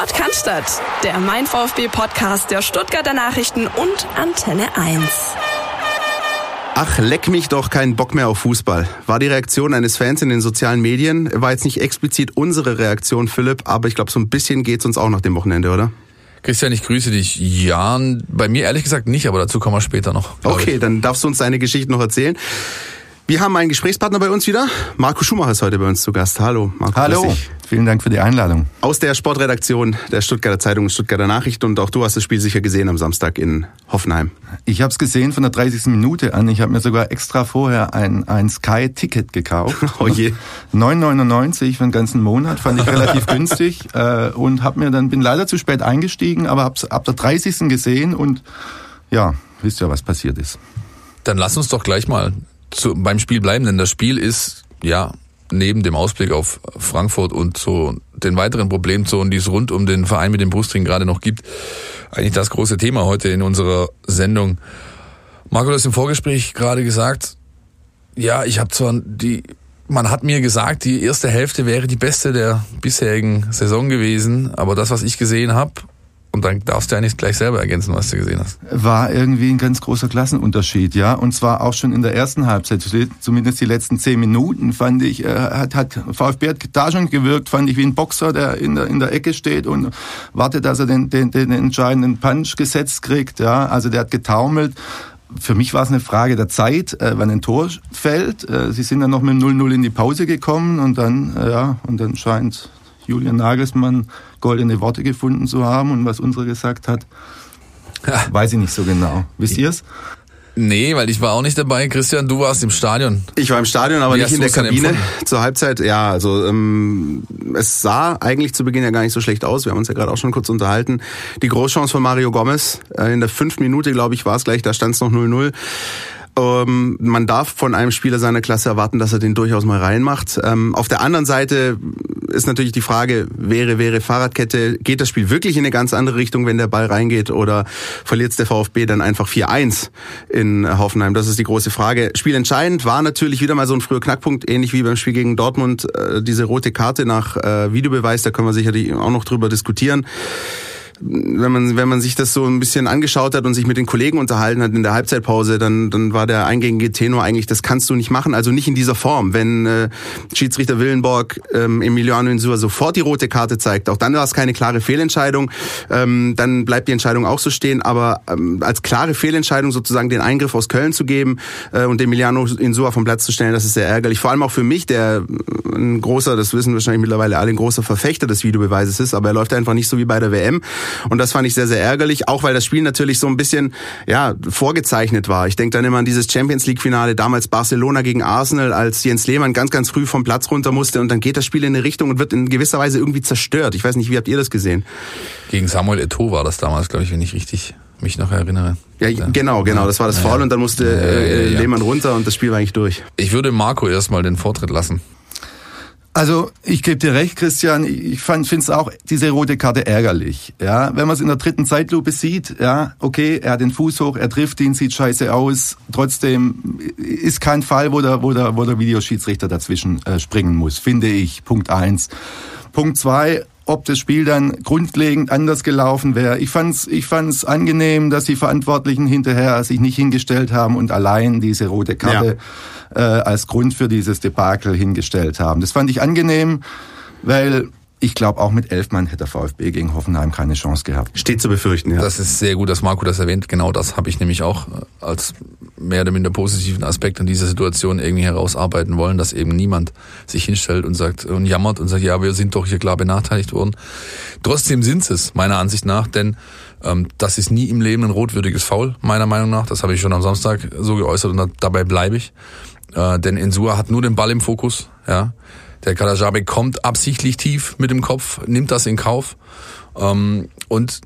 Sport kann Stadt, der Mein VfB-Podcast der Stuttgarter Nachrichten und Antenne 1. Ach, leck mich doch, keinen Bock mehr auf Fußball. War die Reaktion eines Fans in den sozialen Medien. War jetzt nicht explizit unsere Reaktion, Philipp, aber ich glaube, so ein bisschen geht's uns auch nach dem Wochenende, oder? Christian, ich grüße dich. Ja, bei mir ehrlich gesagt nicht, aber dazu kommen wir später noch. Okay, dann darfst du uns deine Geschichte noch erzählen. Wir haben einen Gesprächspartner bei uns wieder. Marco Schumacher ist heute bei uns zu Gast. Hallo, Marco. Hallo, vielen Dank für die Einladung. Aus der Sportredaktion der Stuttgarter Zeitung und Stuttgarter Nachrichten. Und auch du hast das Spiel sicher gesehen am Samstag in Hoffenheim. Ich habe es gesehen von der 30. Minute an. Ich habe mir sogar extra vorher ein Sky-Ticket gekauft. Oh je. 9,99 für den ganzen Monat, fand ich relativ günstig. Und bin leider zu spät eingestiegen, aber hab's ab der 30. gesehen und ja, wisst ja, was passiert ist. Dann lass uns doch gleich mal beim Spiel bleiben, denn das Spiel ist, ja, neben dem Ausblick auf Frankfurt und so den weiteren Problemzonen, die es rund um den Verein mit dem Brustring gerade noch gibt, eigentlich das große Thema heute in unserer Sendung. Marco, du hast im Vorgespräch gerade gesagt, ja, man hat mir gesagt, die erste Hälfte wäre die beste der bisherigen Saison gewesen, aber das, was ich gesehen habe, und dann darfst du ja nicht gleich selber ergänzen, was du gesehen hast. War irgendwie ein ganz großer Klassenunterschied, ja. Und zwar auch schon in der ersten Halbzeit, zumindest die letzten 10 Minuten, fand ich, VfB hat da schon gewirkt, fand ich, wie ein Boxer, der in der Ecke steht und wartet, dass er den entscheidenden Punch gesetzt kriegt, ja. Also der hat getaumelt. Für mich war es eine Frage der Zeit, wann ein Tor fällt. Sie sind dann noch mit 0-0 in die Pause gekommen und dann scheint Julian Nagelsmann goldene Worte gefunden zu haben und was unsere gesagt hat, weiß ich nicht so genau. Wisst ihr's? Nee, weil ich war auch nicht dabei. Christian, du warst im Stadion. Ich war im Stadion, aber nicht in der Kabine. Zur Halbzeit, ja, also es sah eigentlich zu Beginn ja gar nicht so schlecht aus. Wir haben uns ja gerade auch schon kurz unterhalten. Die Großchance von Mario Gomez, in der 5. Minute, glaube ich, war es gleich, da stand es noch 0-0. Man darf von einem Spieler seiner Klasse erwarten, dass er den durchaus mal reinmacht. Auf der anderen Seite ist natürlich die Frage, wäre Fahrradkette, geht das Spiel wirklich in eine ganz andere Richtung, wenn der Ball reingeht, oder verliert der VfB dann einfach 4-1 in Hoffenheim? Das ist die große Frage. Spielentscheidend war natürlich wieder mal so ein früher Knackpunkt, ähnlich wie beim Spiel gegen Dortmund, diese rote Karte nach Videobeweis, da können wir sicherlich auch noch drüber diskutieren. Wenn man sich das so ein bisschen angeschaut hat und sich mit den Kollegen unterhalten hat in der Halbzeitpause, dann war der eingängige Tenor eigentlich, das kannst du nicht machen, also nicht in dieser Form. Wenn Schiedsrichter Willenborg Emiliano Insua sofort die rote Karte zeigt, auch dann war es keine klare Fehlentscheidung, dann bleibt die Entscheidung auch so stehen, aber als klare Fehlentscheidung sozusagen den Eingriff aus Köln zu geben und Emiliano Insua vom Platz zu stellen, das ist sehr ärgerlich. Vor allem auch für mich, der ein großer, das wissen wahrscheinlich mittlerweile alle, ein großer Verfechter des Videobeweises ist, aber er läuft einfach nicht so wie bei der WM. Und das fand ich sehr, sehr ärgerlich, auch weil das Spiel natürlich so ein bisschen vorgezeichnet war. Ich denke dann immer an dieses Champions-League-Finale, damals Barcelona gegen Arsenal, als Jens Lehmann ganz, ganz früh vom Platz runter musste und dann geht das Spiel in eine Richtung und wird in gewisser Weise irgendwie zerstört. Ich weiß nicht, wie habt ihr das gesehen? Gegen Samuel Eto'o war das damals, glaube ich, wenn ich richtig mich noch erinnere. Ja, genau, das war das Foul und dann musste Lehmann runter und das Spiel war eigentlich durch. Ich würde Marco erstmal den Vortritt lassen. Also ich gebe dir recht, Christian, ich finde es auch, diese rote Karte ärgerlich. Ja, wenn man es in der 3. Zeitlupe sieht, ja, okay, er hat den Fuß hoch, er trifft ihn, sieht scheiße aus. Trotzdem ist kein Fall, wo der Videoschiedsrichter dazwischen springen muss, finde ich. Punkt 1. Punkt 2, ob das Spiel dann grundlegend anders gelaufen wäre. Ich fand's angenehm, dass die Verantwortlichen hinterher sich nicht hingestellt haben und allein diese rote Karte als Grund für dieses Debakel hingestellt haben. Das fand ich angenehm, weil ich glaube, auch mit 11 Mann hätte der VfB gegen Hoffenheim keine Chance gehabt. Steht zu befürchten, ja. Das ist sehr gut, dass Marco das erwähnt. Genau das habe ich nämlich auch als mehr oder minder positiven Aspekt an dieser Situation irgendwie herausarbeiten wollen, dass eben niemand sich hinstellt und sagt und jammert und sagt, ja, wir sind doch hier klar benachteiligt worden. Trotzdem sind es, meiner Ansicht nach, denn das ist nie im Leben ein rotwürdiges Foul, meiner Meinung nach. Das habe ich schon am Samstag so geäußert und dabei bleibe ich. Denn Insua hat nur den Ball im Fokus, ja. Der Karajabe kommt absichtlich tief mit dem Kopf, nimmt das in Kauf. Und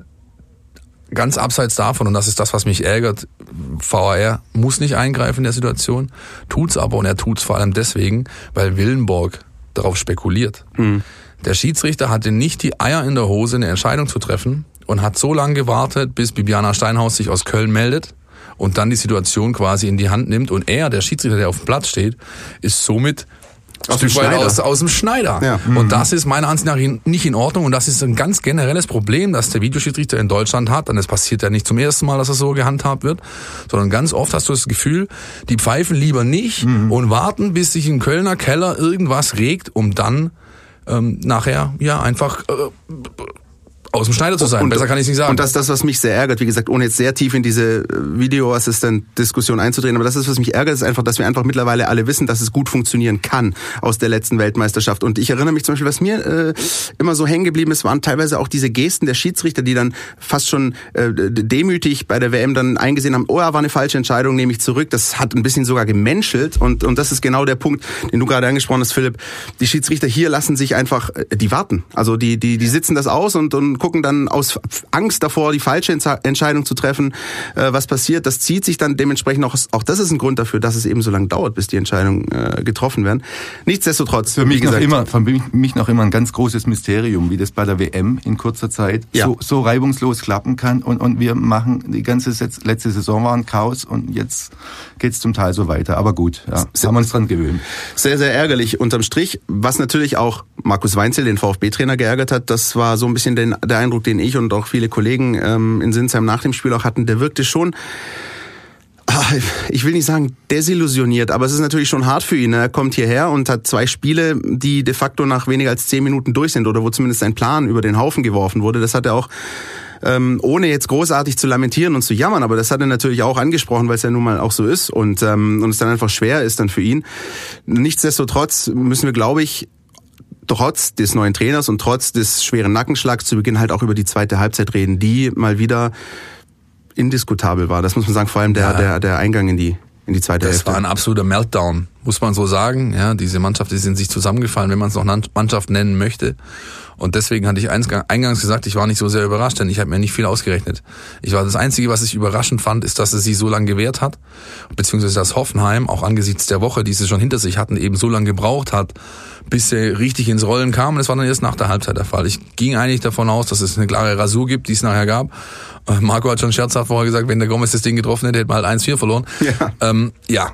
ganz abseits davon, und das ist das, was mich ärgert, VAR muss nicht eingreifen in der Situation, tut's aber, und er tut's vor allem deswegen, weil Willenborg darauf spekuliert. Mhm. Der Schiedsrichter hatte nicht die Eier in der Hose, eine Entscheidung zu treffen und hat so lange gewartet, bis Bibiana Steinhaus sich aus Köln meldet und dann die Situation quasi in die Hand nimmt. Und er, der Schiedsrichter, der auf dem Platz steht, ist somit aus dem Schneider. Ja. Und das ist meiner Ansicht nach nicht in Ordnung und das ist ein ganz generelles Problem, das der Videoschiedsrichter in Deutschland hat. Und es passiert ja nicht zum ersten Mal, dass es so gehandhabt wird, sondern ganz oft hast du das Gefühl, die pfeifen lieber nicht und warten, bis sich im Kölner Keller irgendwas regt, um dann nachher einfach aus dem Schneider zu sein. Besser kann ich es nicht sagen. Und das ist das, was mich sehr ärgert. Wie gesagt, ohne jetzt sehr tief in diese Videoassistent-Diskussion einzudrehen, aber das ist, was mich ärgert, ist einfach, dass wir einfach mittlerweile alle wissen, dass es gut funktionieren kann aus der letzten Weltmeisterschaft. Und ich erinnere mich zum Beispiel, was mir immer so hängen geblieben ist, waren teilweise auch diese Gesten der Schiedsrichter, die dann fast schon demütig bei der WM dann eingesehen haben, oh ja, war eine falsche Entscheidung, nehme ich zurück. Das hat ein bisschen sogar gemenschelt und das ist genau der Punkt, den du gerade angesprochen hast, Philipp. Die Schiedsrichter hier lassen sich einfach, die warten. Also die sitzen das aus und gucken dann aus Angst davor, die falsche Entscheidung zu treffen, was passiert. Das zieht sich dann dementsprechend auch das ist ein Grund dafür, dass es eben so lange dauert, bis die Entscheidungen getroffen werden. Nichtsdestotrotz, für mich noch immer ein ganz großes Mysterium, wie das bei der WM in kurzer Zeit so reibungslos klappen kann und wir machen, die ganze letzte Saison war ein Chaos und jetzt geht's zum Teil so weiter. Aber gut, haben wir uns dran gewöhnt. Sehr, sehr ärgerlich unterm Strich. Was natürlich auch Markus Weinzierl, den VfB-Trainer, geärgert hat, das war so ein bisschen der Eindruck, den ich und auch viele Kollegen in Sinsheim nach dem Spiel auch hatten, der wirkte schon, ich will nicht sagen desillusioniert, aber es ist natürlich schon hart für ihn. Er kommt hierher und hat 2 Spiele, die de facto nach weniger als 10 Minuten durch sind oder wo zumindest ein Plan über den Haufen geworfen wurde. Das hat er auch ohne jetzt großartig zu lamentieren und zu jammern, aber das hat er natürlich auch angesprochen, weil es ja nun mal auch so ist und es dann einfach schwer ist dann für ihn. Nichtsdestotrotz müssen wir, glaube ich, trotz des neuen Trainers und trotz des schweren Nackenschlags zu Beginn halt auch über die zweite Halbzeit reden, die mal wieder indiskutabel war. Das muss man sagen, vor allem der Eingang in die zweite Hälfte. Das war ein absoluter Meltdown, muss man so sagen. Ja, diese Mannschaft ist in sich zusammengefallen, wenn man es noch Mannschaft nennen möchte. Und deswegen hatte ich eingangs gesagt, ich war nicht so sehr überrascht, denn ich habe mir nicht viel ausgerechnet. Das Einzige, was ich überraschend fand, ist, dass es sich so lange gewehrt hat, beziehungsweise dass Hoffenheim, auch angesichts der Woche, die sie schon hinter sich hatten, eben so lange gebraucht hat, bis sie richtig ins Rollen kam. Und das war dann erst nach der Halbzeit der Fall. Ich ging eigentlich davon aus, dass es eine klare Rasur gibt, die es nachher gab. Marco hat schon scherzhaft vorher gesagt, wenn der Gomez das Ding getroffen hätte, hätte man halt 1-4 verloren. Ja.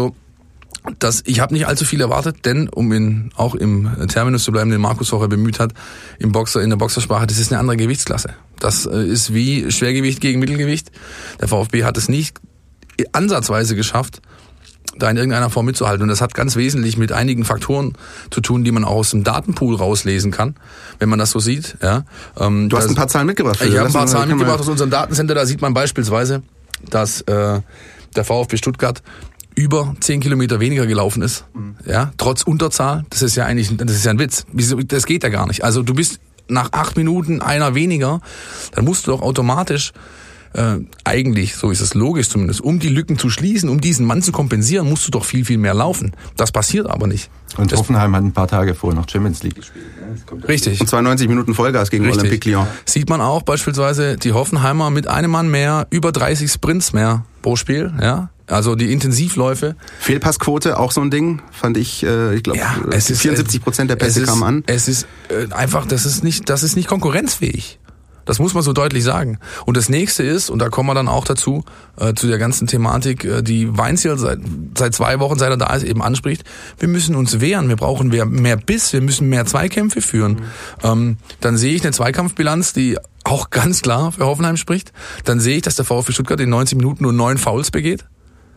Ich habe nicht allzu viel erwartet, denn auch im Terminus zu bleiben, den Markus vorher bemüht hat, in der Boxersprache, das ist eine andere Gewichtsklasse. Das ist wie Schwergewicht gegen Mittelgewicht. Der VfB hat es nicht ansatzweise geschafft, da in irgendeiner Form mitzuhalten. Und das hat ganz wesentlich mit einigen Faktoren zu tun, die man auch aus dem Datenpool rauslesen kann, wenn man das so sieht. Ja. Du hast ein paar Zahlen mitgebracht. Ich habe ein paar Zahlen mitgebracht aus unserem Datencenter. Da sieht man beispielsweise, dass der VfB Stuttgart über 10 Kilometer weniger gelaufen ist, ja, trotz Unterzahl. Das ist ja ein Witz. Das geht ja gar nicht. Also du bist nach 8 Minuten einer weniger, dann musst du doch automatisch eigentlich, so ist es logisch zumindest, um die Lücken zu schließen, um diesen Mann zu kompensieren, musst du doch viel, viel mehr laufen. Das passiert aber nicht. Und Hoffenheim hat ein paar Tage vorher noch Champions League gespielt. Richtig. Und 92 Minuten Vollgas gegen Olympique Lyon. Sieht man auch beispielsweise die Hoffenheimer mit einem Mann mehr, über 30 Sprints mehr pro Spiel, ja. Also die Intensivläufe. Fehlpassquote, auch so ein Ding, fand ich, ich glaube, 74% der Pässe kamen an. Es ist einfach, das ist nicht konkurrenzfähig. Das muss man so deutlich sagen. Und das nächste ist, und da kommen wir dann auch dazu, zu der ganzen Thematik, die Weinzierl seit 2 Wochen, seit er da ist, eben anspricht. Wir müssen uns wehren, wir brauchen mehr Biss, wir müssen mehr Zweikämpfe führen. Dann sehe ich eine Zweikampfbilanz, die auch ganz klar für Hoffenheim spricht. Dann sehe ich, dass der VfB Stuttgart in 90 Minuten nur 9 Fouls begeht.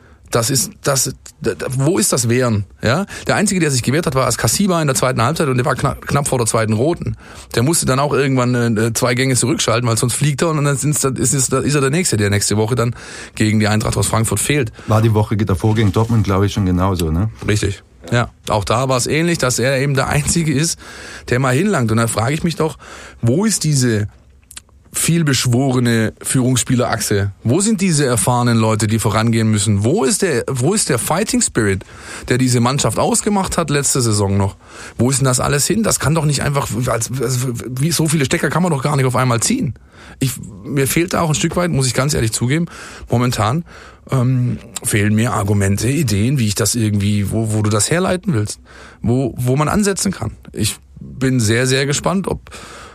Wo ist das Wehren? Ja? Der Einzige, der sich gewehrt hat, war Askasiba in der zweiten Halbzeit und der war knapp vor der zweiten Roten. Der musste dann auch irgendwann 2 Gänge zurückschalten, weil sonst fliegt er und dann ist er der Nächste, der nächste Woche dann gegen die Eintracht aus Frankfurt fehlt. War die Woche davor gegen Dortmund, glaube ich, schon genauso, ne? Richtig. Ja, auch da war es ähnlich, dass er eben der Einzige ist, der mal hinlangt. Und da frage ich mich doch, wo ist diese vielbeschworene Führungsspielerachse? Wo sind diese erfahrenen Leute, die vorangehen müssen? Wo ist der Fighting Spirit, der diese Mannschaft ausgemacht hat letzte Saison noch? Wo ist denn das alles hin? Das kann doch nicht einfach, wie so viele Stecker kann man doch gar nicht auf einmal ziehen. Mir fehlt da auch ein Stück weit, muss ich ganz ehrlich zugeben, momentan fehlen mir Argumente, Ideen, wie ich das irgendwie, wo du das herleiten willst, wo man ansetzen kann. Ich bin sehr, sehr gespannt, ob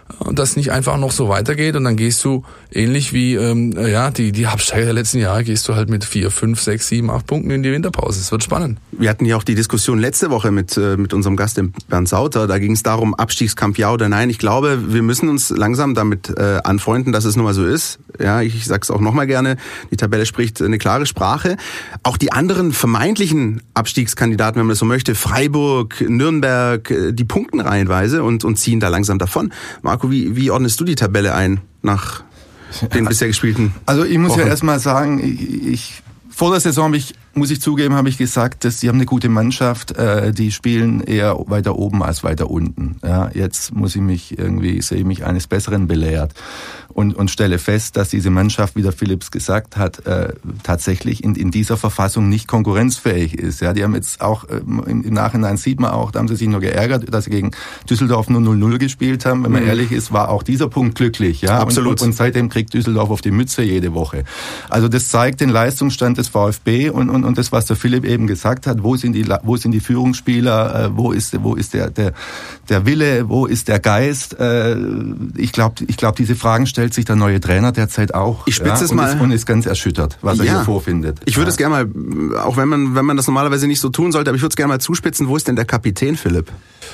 das nicht einfach noch so weitergeht und dann gehst du ähnlich wie die Absteiger der letzten Jahre, gehst du halt mit 4, 5, 6, 7, 8 Punkten in die Winterpause. Es wird spannend. Wir hatten ja auch die Diskussion letzte Woche mit unserem Gast, dem Bernd Sauter. Da ging es darum, Abstiegskampf ja oder nein. Ich glaube, wir müssen uns langsam damit anfreunden, dass es nun mal so ist. Ja, ich sag's auch nochmal gerne. Die Tabelle spricht eine klare Sprache. Auch die anderen vermeintlichen Abstiegskandidaten, wenn man das so möchte, Freiburg, Nürnberg, die punkten reihenweise und ziehen da langsam davon. Marco, wie ordnest du die Tabelle ein nach den bisher gespielten? Also ich muss Wochen? ja erstmal sagen, vor der Saison habe ich gesagt, dass die haben eine gute Mannschaft, die spielen eher weiter oben als weiter unten. Ja, jetzt sehe ich mich eines Besseren belehrt und stelle fest, dass diese Mannschaft, wie der Philipps gesagt hat, tatsächlich in dieser Verfassung nicht konkurrenzfähig ist. Ja, die haben jetzt auch im Nachhinein sieht man auch, da haben sie sich nur geärgert, dass sie gegen Düsseldorf nur 0-0 gespielt haben. Wenn man ehrlich ist, war auch dieser Punkt glücklich. Ja, absolut. Und seitdem kriegt Düsseldorf auf die Mütze jede Woche. Also das zeigt den Leistungsstand des VfB und das, was der Philipp eben gesagt hat, wo sind die Führungsspieler, wo ist der Wille, wo ist der Geist? Ich glaube, diese Fragen stellt sich der neue Trainer derzeit auch. Ich spitze es mal und ist ganz erschüttert, was er hier vorfindet. Ich würde es gerne mal, auch wenn man das normalerweise nicht so tun sollte, aber ich würde es gerne mal zuspitzen. Wo ist denn der Kapitän, Philipp?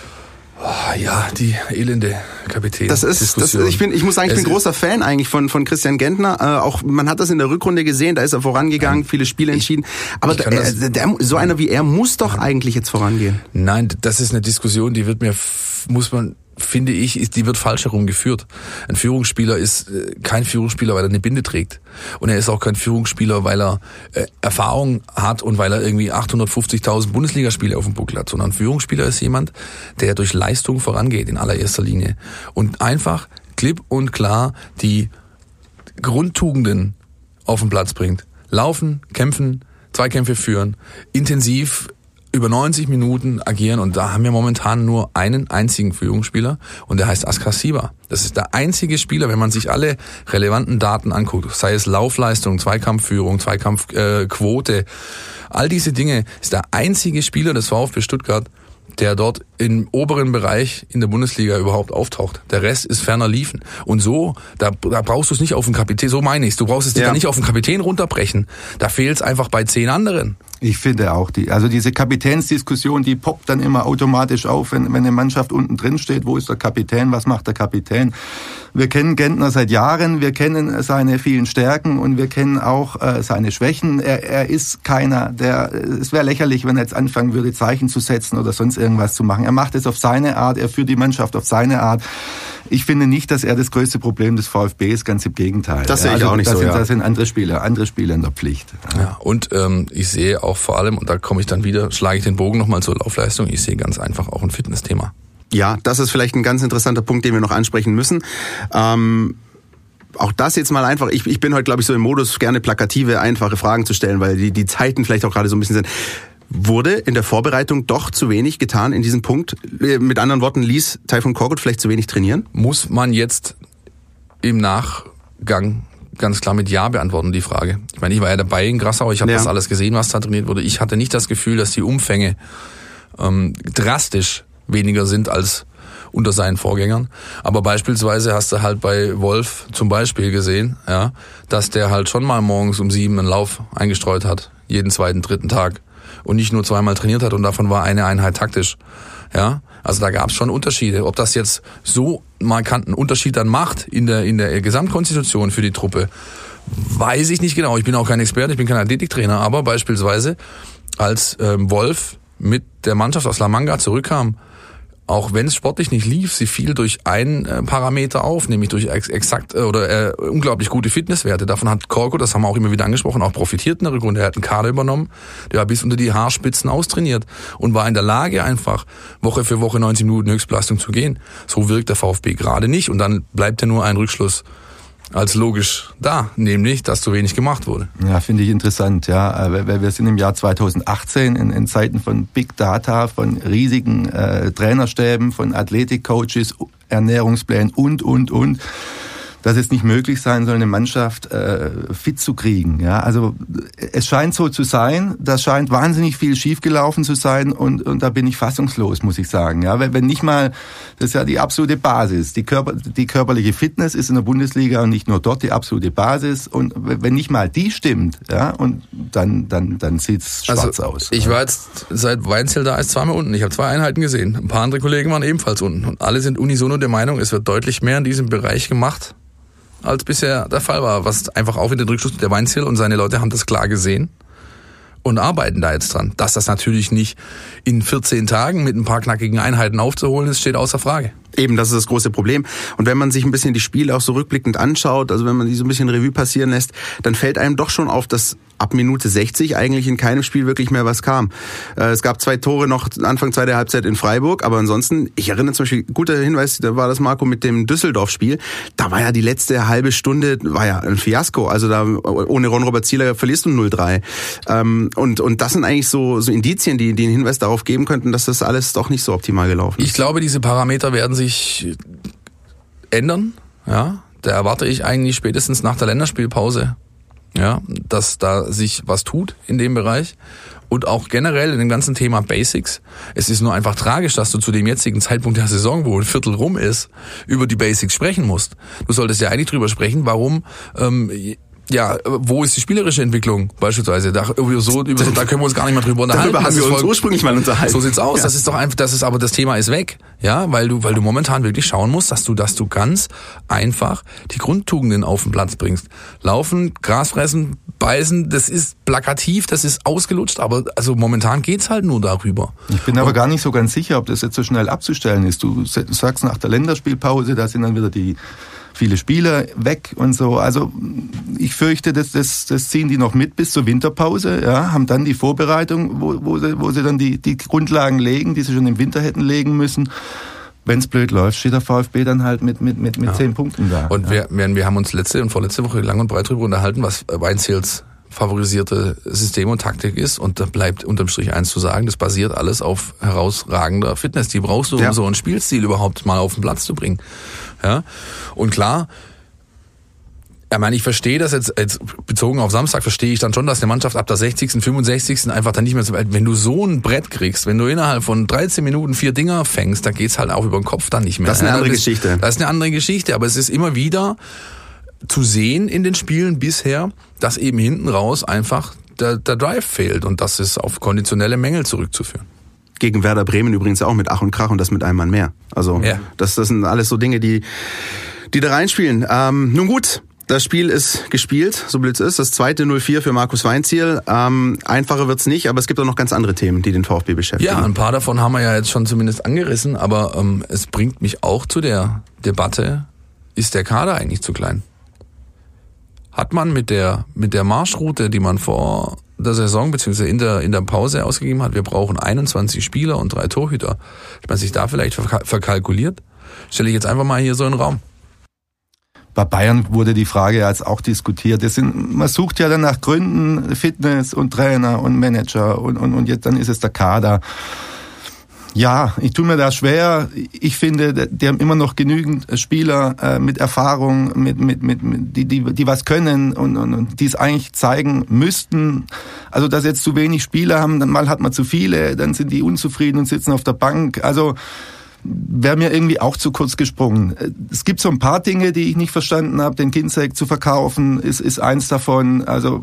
Ja, die elende Kapitän. Ich muss sagen, ich bin großer Fan eigentlich von Christian Gentner. Auch man hat das in der Rückrunde gesehen, da ist er vorangegangen, viele Spiele entschieden. Aber so einer wie er muss doch eigentlich jetzt vorangehen. Nein, das ist eine Diskussion, die wird finde ich, die wird falsch herumgeführt. Ein Führungsspieler ist kein Führungsspieler, weil er eine Binde trägt. Und er ist auch kein Führungsspieler, weil er Erfahrung hat und weil er irgendwie 850.000 Bundesligaspiele auf dem Buckel hat. Sondern ein Führungsspieler ist jemand, der durch Leistung vorangeht in allererster Linie. Und einfach klipp und klar die Grundtugenden auf den Platz bringt. Laufen, kämpfen, Zweikämpfe führen, intensiv über 90 Minuten agieren und da haben wir momentan nur einen einzigen Führungsspieler und der heißt Askar Sieber. Das ist der einzige Spieler, wenn man sich alle relevanten Daten anguckt, sei es Laufleistung, Zweikampfführung, Zweikampfquote, all diese Dinge, ist der einzige Spieler des VfB Stuttgart, der dort im oberen Bereich in der Bundesliga überhaupt auftaucht. Der Rest ist ferner liefen. Und so, da brauchst du es nicht auf den Kapitän, so meine ich's. Du brauchst es dir nicht auf den Kapitän runterbrechen. Da fehlt es einfach bei 10 anderen. Ich finde auch, diese Kapitänsdiskussion, die poppt dann immer automatisch auf, wenn eine Mannschaft unten drin steht. Wo ist der Kapitän? Was macht der Kapitän? Wir kennen Gentner seit Jahren, wir kennen seine vielen Stärken und wir kennen auch seine Schwächen. Er ist keiner, es wäre lächerlich, wenn er jetzt anfangen würde, Zeichen zu setzen oder sonst irgendwas zu machen. Er macht es auf seine Art, er führt die Mannschaft auf seine Art. Ich finde nicht, dass er das größte Problem des VfB ist, ganz im Gegenteil. Das sehe ich auch nicht so. Da sind andere Spieler in der Pflicht. Ja, und ich sehe auch vor allem, und da komme ich dann wieder, schlage ich den Bogen nochmal zur Laufleistung, ich sehe ganz einfach auch ein Fitnessthema. Ja, das ist vielleicht ein ganz interessanter Punkt, den wir noch ansprechen müssen. Auch das jetzt mal einfach, ich bin heute, glaube ich, so im Modus, gerne plakative, einfache Fragen zu stellen, weil die Zeiten vielleicht auch gerade so ein bisschen sind. Wurde in der Vorbereitung doch zu wenig getan in diesem Punkt? Mit anderen Worten, ließ Tayfun Korkut vielleicht zu wenig trainieren? Muss man jetzt im Nachgang ganz klar mit Ja beantworten, die Frage. Ich meine, ich war ja dabei in Grassau, ich habe das alles gesehen, was da trainiert wurde. Ich hatte nicht das Gefühl, dass die Umfänge drastisch weniger sind als unter seinen Vorgängern. Aber beispielsweise hast du halt bei Wolf zum Beispiel gesehen, ja, dass der halt schon mal morgens um 7 einen Lauf eingestreut hat, jeden zweiten, dritten Tag. Und nicht nur zweimal trainiert hat und davon war eine Einheit taktisch. Ja, also da gab es schon Unterschiede. Ob das jetzt so markanten Unterschied dann macht in der Gesamtkonstitution für die Truppe, weiß ich nicht genau. Ich bin auch kein Experte, ich bin kein Athletiktrainer, aber beispielsweise als Wolf mit der Mannschaft aus La Manga zurückkam, auch wenn es sportlich nicht lief, sie fiel durch einen Parameter auf, nämlich durch unglaublich gute Fitnesswerte. Davon hat Korkut, das haben wir auch immer wieder angesprochen, auch profitiert in der Rückrunde. Er hat einen Kader übernommen, der war bis unter die Haarspitzen austrainiert und war in der Lage, einfach Woche für Woche 90 Minuten Höchstbelastung zu gehen. So wirkt der VfB gerade nicht und dann bleibt ja nur ein Rückschluss als logisch da, nämlich, dass zu wenig gemacht wurde. Ja, finde ich interessant, ja. Wir sind im Jahr 2018 in Zeiten von Big Data, von riesigen Trainerstäben, von Athletikcoaches, Ernährungsplänen und. dass es nicht möglich sein soll, eine Mannschaft fit zu kriegen. Ja, also es scheint so zu sein, da scheint wahnsinnig viel schiefgelaufen zu sein und da bin ich fassungslos, muss ich sagen. Ja, wenn nicht mal, das ist ja die absolute Basis, die körperliche Fitness ist in der Bundesliga und nicht nur dort die absolute Basis und wenn nicht mal die stimmt, ja, und dann sieht's schwarz aus. Ich war jetzt seit Weinziel da ist zweimal unten. Ich habe 2 Einheiten gesehen. Ein paar andere Kollegen waren ebenfalls unten und alle sind unisono der Meinung, es wird deutlich mehr in diesem Bereich gemacht, als bisher der Fall war, was einfach auch wieder den Rückschluss der Weinziel und seine Leute haben das klar gesehen und arbeiten da jetzt dran. Dass das natürlich nicht in 14 Tagen mit ein paar knackigen Einheiten aufzuholen ist, steht außer Frage. Eben, das ist das große Problem. Und wenn man sich ein bisschen die Spiele auch so rückblickend anschaut, also wenn man die so ein bisschen Revue passieren lässt, dann fällt einem doch schon auf, dass ab Minute 60 eigentlich in keinem Spiel wirklich mehr was kam. Es gab 2 Tore noch Anfang zweiter Halbzeit in Freiburg, aber ansonsten, ich erinnere zum Beispiel, guter Hinweis, da war das Marco mit dem Düsseldorf-Spiel, da war ja die letzte halbe Stunde, war ja ein Fiasko, also da ohne Ron-Robert Zieler verlierst du 0-3. Und das sind eigentlich so Indizien, die einen Hinweis darauf geben könnten, dass das alles doch nicht so optimal gelaufen ist. Ich glaube, diese Parameter werden sich ändern, ja. Da erwarte ich eigentlich spätestens nach der Länderspielpause, ja, dass da sich was tut in dem Bereich und auch generell in dem ganzen Thema Basics. Es ist nur einfach tragisch, dass du zu dem jetzigen Zeitpunkt der Saison, wo ein Viertel rum ist, über die Basics sprechen musst. Du solltest ja eigentlich drüber sprechen, warum wo ist die spielerische Entwicklung beispielsweise? Da können wir uns gar nicht mehr drüber unterhalten. Darüber haben wir uns ursprünglich mal unterhalten. So sieht's aus. Ja. Das ist doch einfach, aber das Thema ist weg. Ja, weil du momentan wirklich schauen musst, dass du ganz einfach die Grundtugenden auf den Platz bringst. Laufen, Gras fressen, beißen, das ist plakativ, das ist ausgelutscht, aber also momentan geht's halt nur darüber. Ich bin aber gar nicht so ganz sicher, ob das jetzt so schnell abzustellen ist. Du sagst nach der Länderspielpause, da sind dann wieder viele Spieler weg und so. Also ich fürchte, das ziehen die noch mit bis zur Winterpause, ja, haben dann die Vorbereitung, wo sie dann die Grundlagen legen, die sie schon im Winter hätten legen müssen. Wenn es blöd läuft, steht der VfB dann halt mit 10 Punkten da. Und wir haben uns letzte und vorletzte Woche lang und breit darüber unterhalten, was Weinziels favorisierte System und Taktik ist, und da bleibt unterm Strich eins zu sagen, das basiert alles auf herausragender Fitness. Die brauchst du, um so einen Spielstil überhaupt mal auf den Platz zu bringen. Ja, und klar, ich verstehe das jetzt bezogen auf Samstag, verstehe ich dann schon, dass eine Mannschaft ab der 60., 65. einfach dann nicht mehr so, wenn du so ein Brett kriegst, wenn du innerhalb von 13 Minuten 4 Dinger fängst, dann geht's halt auch über den Kopf dann nicht mehr. Das ist eine andere Geschichte. Das ist eine andere Geschichte, aber es ist immer wieder zu sehen in den Spielen bisher, dass eben hinten raus einfach der Drive fehlt, und das ist auf konditionelle Mängel zurückzuführen. Gegen Werder Bremen übrigens auch mit Ach und Krach, und das mit einem Mann mehr. Also das sind alles so Dinge, die da reinspielen. Nun gut, das Spiel ist gespielt, so blöd es ist. Das zweite 0-4 für Markus Weinziel. Einfacher wird's nicht, aber es gibt auch noch ganz andere Themen, die den VfB beschäftigen. Ja, ein paar davon haben wir ja jetzt schon zumindest angerissen, aber es bringt mich auch zu der Debatte, ist der Kader eigentlich zu klein? Hat man mit der Marschroute, die man vor der Saison bzw. in der Pause ausgegeben hat, wir brauchen 21 Spieler und 3 Torhüter, hat man sich da vielleicht verkalkuliert? Stelle ich jetzt einfach mal hier so in den Raum. Bei Bayern wurde die Frage jetzt auch diskutiert. Man sucht ja dann nach Gründen, Fitness und Trainer und Manager und jetzt dann ist es der Kader. Ja, ich tue mir da schwer. Ich finde, die haben immer noch genügend Spieler mit Erfahrung, die was können und die es eigentlich zeigen müssten. Also, dass jetzt zu wenig Spieler haben, dann mal hat man zu viele, dann sind die unzufrieden und sitzen auf der Bank. Also, wäre mir irgendwie auch zu kurz gesprungen. Es gibt so ein paar Dinge, die ich nicht verstanden habe. Den Ginczek zu verkaufen ist eins davon. Also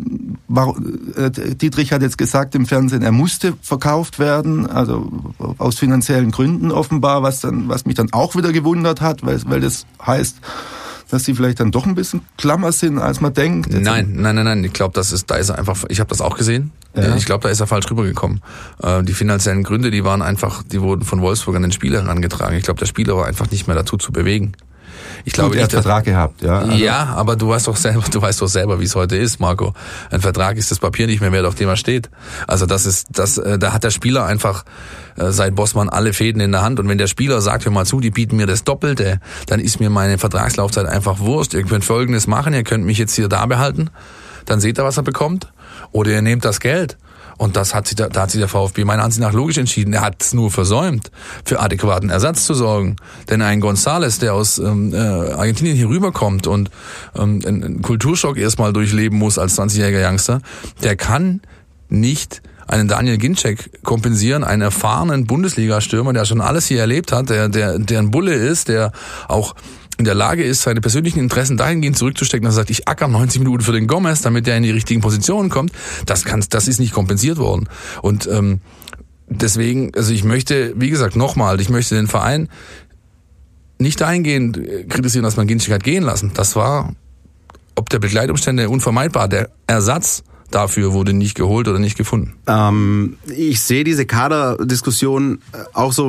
Dietrich hat jetzt gesagt im Fernsehen, er musste verkauft werden, also aus finanziellen Gründen offenbar, was mich dann auch wieder gewundert hat, weil das heißt, dass sie vielleicht dann doch ein bisschen klammer sind, als man denkt. Nein. Ich glaube, da ist er einfach, ich habe das auch gesehen. Ja. Ich glaube, da ist er falsch rübergekommen. Die finanziellen Gründe, die wurden von Wolfsburg an den Spieler herangetragen. Ich glaube, der Spieler war einfach nicht mehr dazu zu bewegen. Ich glaube, er hat Vertrag gehabt, ja. Also. Ja, aber du weißt doch selber, wie es heute ist, Marco. Ein Vertrag ist das Papier nicht mehr wert, auf dem er steht. Also da hat der Spieler einfach seit Bossmann alle Fäden in der Hand, und wenn der Spieler sagt, hör mal zu, die bieten mir das Doppelte, dann ist mir meine Vertragslaufzeit einfach Wurst. Ihr könnt Folgendes machen, ihr könnt mich jetzt hier da behalten, dann seht ihr, was er bekommt, oder ihr nehmt das Geld Und da hat sich der VfB meiner Ansicht nach logisch entschieden. Er hat es nur versäumt, für adäquaten Ersatz zu sorgen. Denn ein González, der aus Argentinien hier rüberkommt und einen Kulturschock erstmal durchleben muss als 20-jähriger Youngster, der kann nicht einen Daniel Ginczek kompensieren, einen erfahrenen Bundesliga-Stürmer, der schon alles hier erlebt hat, der ein Bulle ist, der auch in der Lage ist, seine persönlichen Interessen dahingehend zurückzustecken, dass er sagt, ich acker 90 Minuten für den Gomez, damit er in die richtigen Positionen kommt. Das ist nicht kompensiert worden. Und deswegen, also ich möchte, wie gesagt, nochmal, ich möchte den Verein nicht dahingehend kritisieren, dass man Ginczek hat gehen lassen. Das war, ob der Begleitumstände unvermeidbar, der Ersatz dafür wurde nicht geholt oder nicht gefunden. Ich sehe diese Kaderdiskussion auch so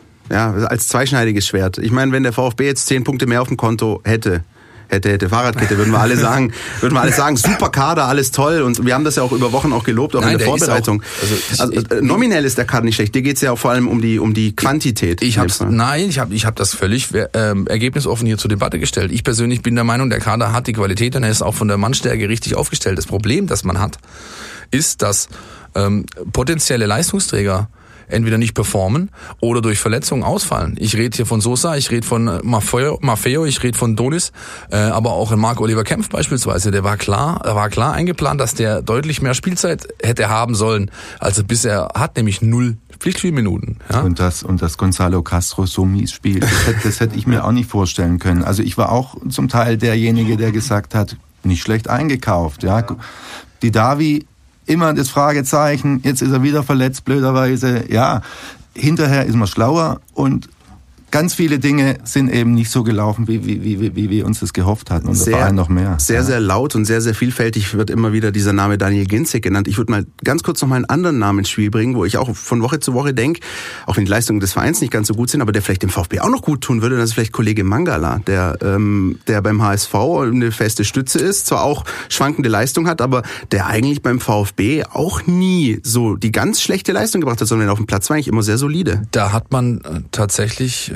als zweischneidiges Schwert. Ich meine, wenn der VfB jetzt 10 Punkte mehr auf dem Konto hätte Fahrradkette, würden wir alle sagen, super Kader, alles toll, und wir haben das ja auch über Wochen auch gelobt, auch in der Vorbereitung. Nominell ist der Kader nicht schlecht, dir geht's ja auch vor allem um die Quantität. Ich habe das völlig ergebnisoffen hier zur Debatte gestellt. Ich persönlich bin der Meinung, der Kader hat die Qualität und er ist auch von der Mannstärke richtig aufgestellt. Das Problem, das man hat, ist, dass potenzielle Leistungsträger entweder nicht performen oder durch Verletzungen ausfallen. Ich rede hier von Sosa, ich rede von Maffeo, ich rede von Donis, aber auch in Marc-Oliver Kempf beispielsweise. Der war klar eingeplant, dass der deutlich mehr Spielzeit hätte haben sollen, als er bisher hat, nämlich 0 Pflichtspielminuten. Ja? Und das Gonzalo Castro so mies spielt, das hätte ich mir auch nicht vorstellen können. Also ich war auch zum Teil derjenige, der gesagt hat, nicht schlecht eingekauft. Ja. Die Davi, immer das Fragezeichen, jetzt ist er wieder verletzt, blöderweise. Ja, hinterher ist man schlauer und ganz viele Dinge sind eben nicht so gelaufen, wie wir uns das gehofft hatten, und der Verein noch mehr. Sehr laut und sehr, sehr vielfältig wird immer wieder dieser Name Daniel Ginczek genannt. Ich würde mal ganz kurz noch mal einen anderen Namen ins Spiel bringen, wo ich auch von Woche zu Woche denke, auch wenn die Leistungen des Vereins nicht ganz so gut sind, aber der vielleicht dem VfB auch noch gut tun würde, das ist vielleicht Kollege Mangala, der beim HSV eine feste Stütze ist, zwar auch schwankende Leistung hat, aber der eigentlich beim VfB auch nie so die ganz schlechte Leistung gebracht hat, sondern auf dem Platz war eigentlich immer sehr solide. Da hat man tatsächlich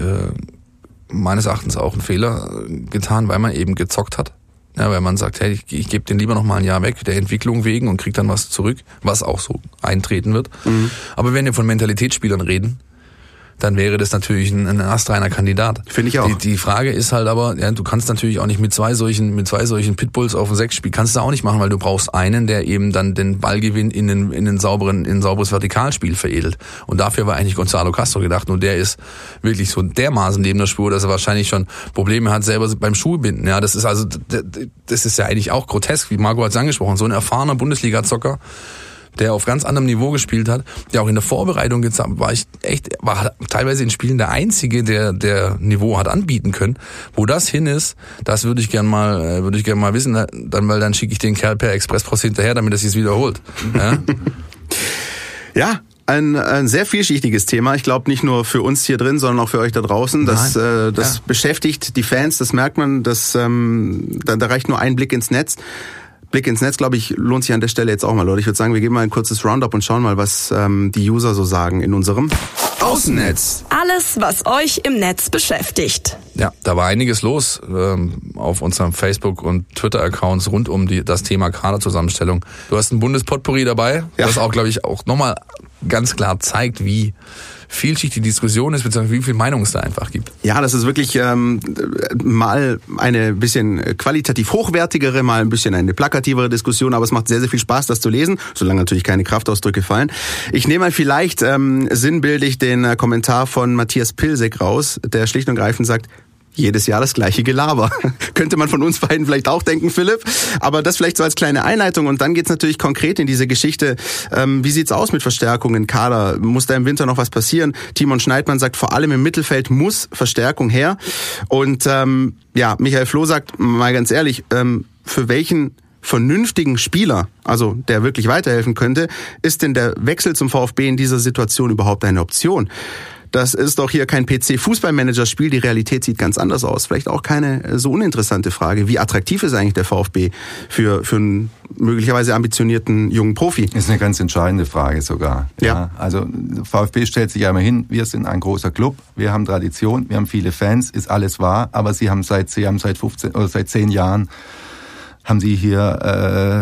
meines Erachtens auch einen Fehler getan, weil man eben gezockt hat. Ja, weil man sagt, hey, ich gebe den lieber noch mal ein Jahr weg, der Entwicklung wegen, und krieg dann was zurück, was auch so eintreten wird. Mhm. Aber wenn wir von Mentalitätsspielern reden, dann wäre das natürlich ein astreiner Kandidat. Finde ich auch. Die Frage ist halt aber, ja, du kannst natürlich auch nicht mit zwei solchen Pitbulls auf dem 6 spielen, kannst du auch nicht machen, weil du brauchst einen, der eben dann den Ballgewinn in ein sauberes Vertikalspiel veredelt. Und dafür war eigentlich Gonzalo Castro gedacht. Nur der ist wirklich so dermaßen neben der Spur, dass er wahrscheinlich schon Probleme hat selber beim Schuhbinden. Ja, das ist ja eigentlich auch grotesk, wie Marco hat es angesprochen. So ein erfahrener Bundesliga-Zocker, der auf ganz anderem Niveau gespielt hat, der auch in der Vorbereitung war teilweise in Spielen der Einzige, der Niveau hat anbieten können. Wo das hin ist, das würde ich gern mal wissen, weil dann schicke ich den Kerl per Expresspost hinterher, damit er sich wiederholt. Ja? Ja. Ein sehr vielschichtiges Thema. Ich glaube, nicht nur für uns hier drin, sondern auch für euch da draußen. Das beschäftigt die Fans, das merkt man. Da reicht nur ein Blick ins Netz. Glaube ich, lohnt sich an der Stelle jetzt auch mal, Leute. Ich würde sagen, wir geben mal ein kurzes Roundup und schauen mal, was die User so sagen in unserem Außennetz. Alles, was euch im Netz beschäftigt. Ja, da war einiges los auf unseren Facebook- und Twitter-Accounts rund um das Thema Kaderzusammenstellung. Du hast ein Bundespodpourri dabei, das auch, glaube ich, auch nochmal ganz klar zeigt, wie vielschichtig die Diskussion ist, beziehungsweise wie viel Meinung es da einfach gibt. Ja, das ist wirklich mal eine bisschen qualitativ hochwertigere, mal ein bisschen eine plakativere Diskussion, aber es macht sehr, sehr viel Spaß, das zu lesen, solange natürlich keine Kraftausdrücke fallen. Ich nehme mal vielleicht sinnbildlich den Kommentar von Matthias Pilsek raus, der schlicht und greifend sagt, jedes Jahr das gleiche Gelaber. Könnte man von uns beiden vielleicht auch denken, Philipp. Aber das vielleicht so als kleine Einleitung. Und dann geht's natürlich konkret in diese Geschichte. Wie sieht's aus mit Verstärkungen, Kader? Muss da im Winter noch was passieren? Timon Schneidmann sagt, vor allem im Mittelfeld muss Verstärkung her. Und Michael Floh sagt, mal ganz ehrlich, für welchen vernünftigen Spieler, also der wirklich weiterhelfen könnte, ist denn der Wechsel zum VfB in dieser Situation überhaupt eine Option? Das ist doch hier kein PC-Fußballmanager-Spiel, die Realität sieht ganz anders aus. Vielleicht auch keine so uninteressante Frage. Wie attraktiv ist eigentlich der VfB für einen möglicherweise ambitionierten jungen Profi? Das ist eine ganz entscheidende Frage sogar. Ja. Also VfB stellt sich ja immer hin, wir sind ein großer Club, wir haben Tradition, wir haben viele Fans, ist alles wahr, aber sie haben seit 15 oder seit 10 Jahren haben sie hier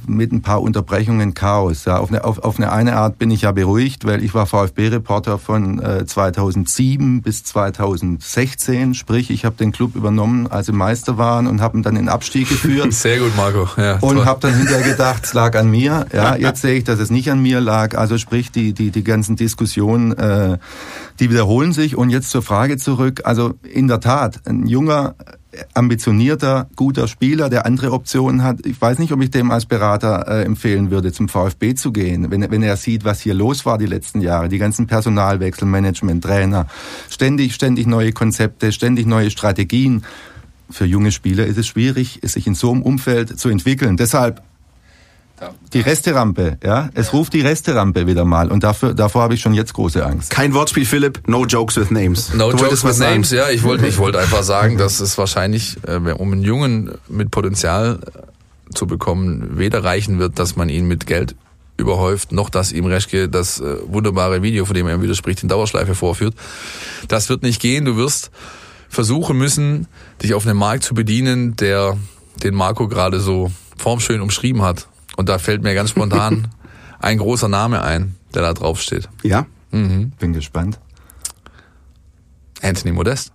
mit ein paar Unterbrechungen Chaos. Ja, auf eine Art bin ich ja beruhigt, weil ich war VfB-Reporter von 2007 bis 2016. Sprich, ich habe den Club übernommen, als sie Meister waren und habe ihn dann in den Abstieg geführt. Sehr gut, Marco. Ja, und habe dann hinterher gedacht, es lag an mir. Ja, jetzt sehe ich, dass es nicht an mir lag. Also sprich, die ganzen Diskussionen, die wiederholen sich. Und jetzt zur Frage zurück. Also in der Tat, ein junger, ambitionierter, guter Spieler, der andere Optionen hat. Ich weiß nicht, ob ich dem als Berater empfehlen würde, zum VfB zu gehen, wenn er sieht, was hier los war die letzten Jahre, die ganzen Personalwechsel, Management, Trainer, ständig neue Konzepte, ständig neue Strategien. Für junge Spieler ist es schwierig, sich in so einem Umfeld zu entwickeln. Deshalb die Resterampe, ja. Es ruft die Resterampe wieder mal und davor habe ich schon jetzt große Angst. Kein Wortspiel, Philipp. No jokes with names. No jokes with names, ja. Ich wollte einfach sagen, dass es wahrscheinlich, um einen Jungen mit Potenzial zu bekommen, weder reichen wird, dass man ihn mit Geld überhäuft, noch dass ihm Reschke das wunderbare Video, von dem er widerspricht, in Dauerschleife vorführt. Das wird nicht gehen. Du wirst versuchen müssen, dich auf einen Markt zu bedienen, den Marco gerade so formschön umschrieben hat. Und da fällt mir ganz spontan ein großer Name ein, der da drauf steht. Ja? Mhm. Bin gespannt. Anthony Modest.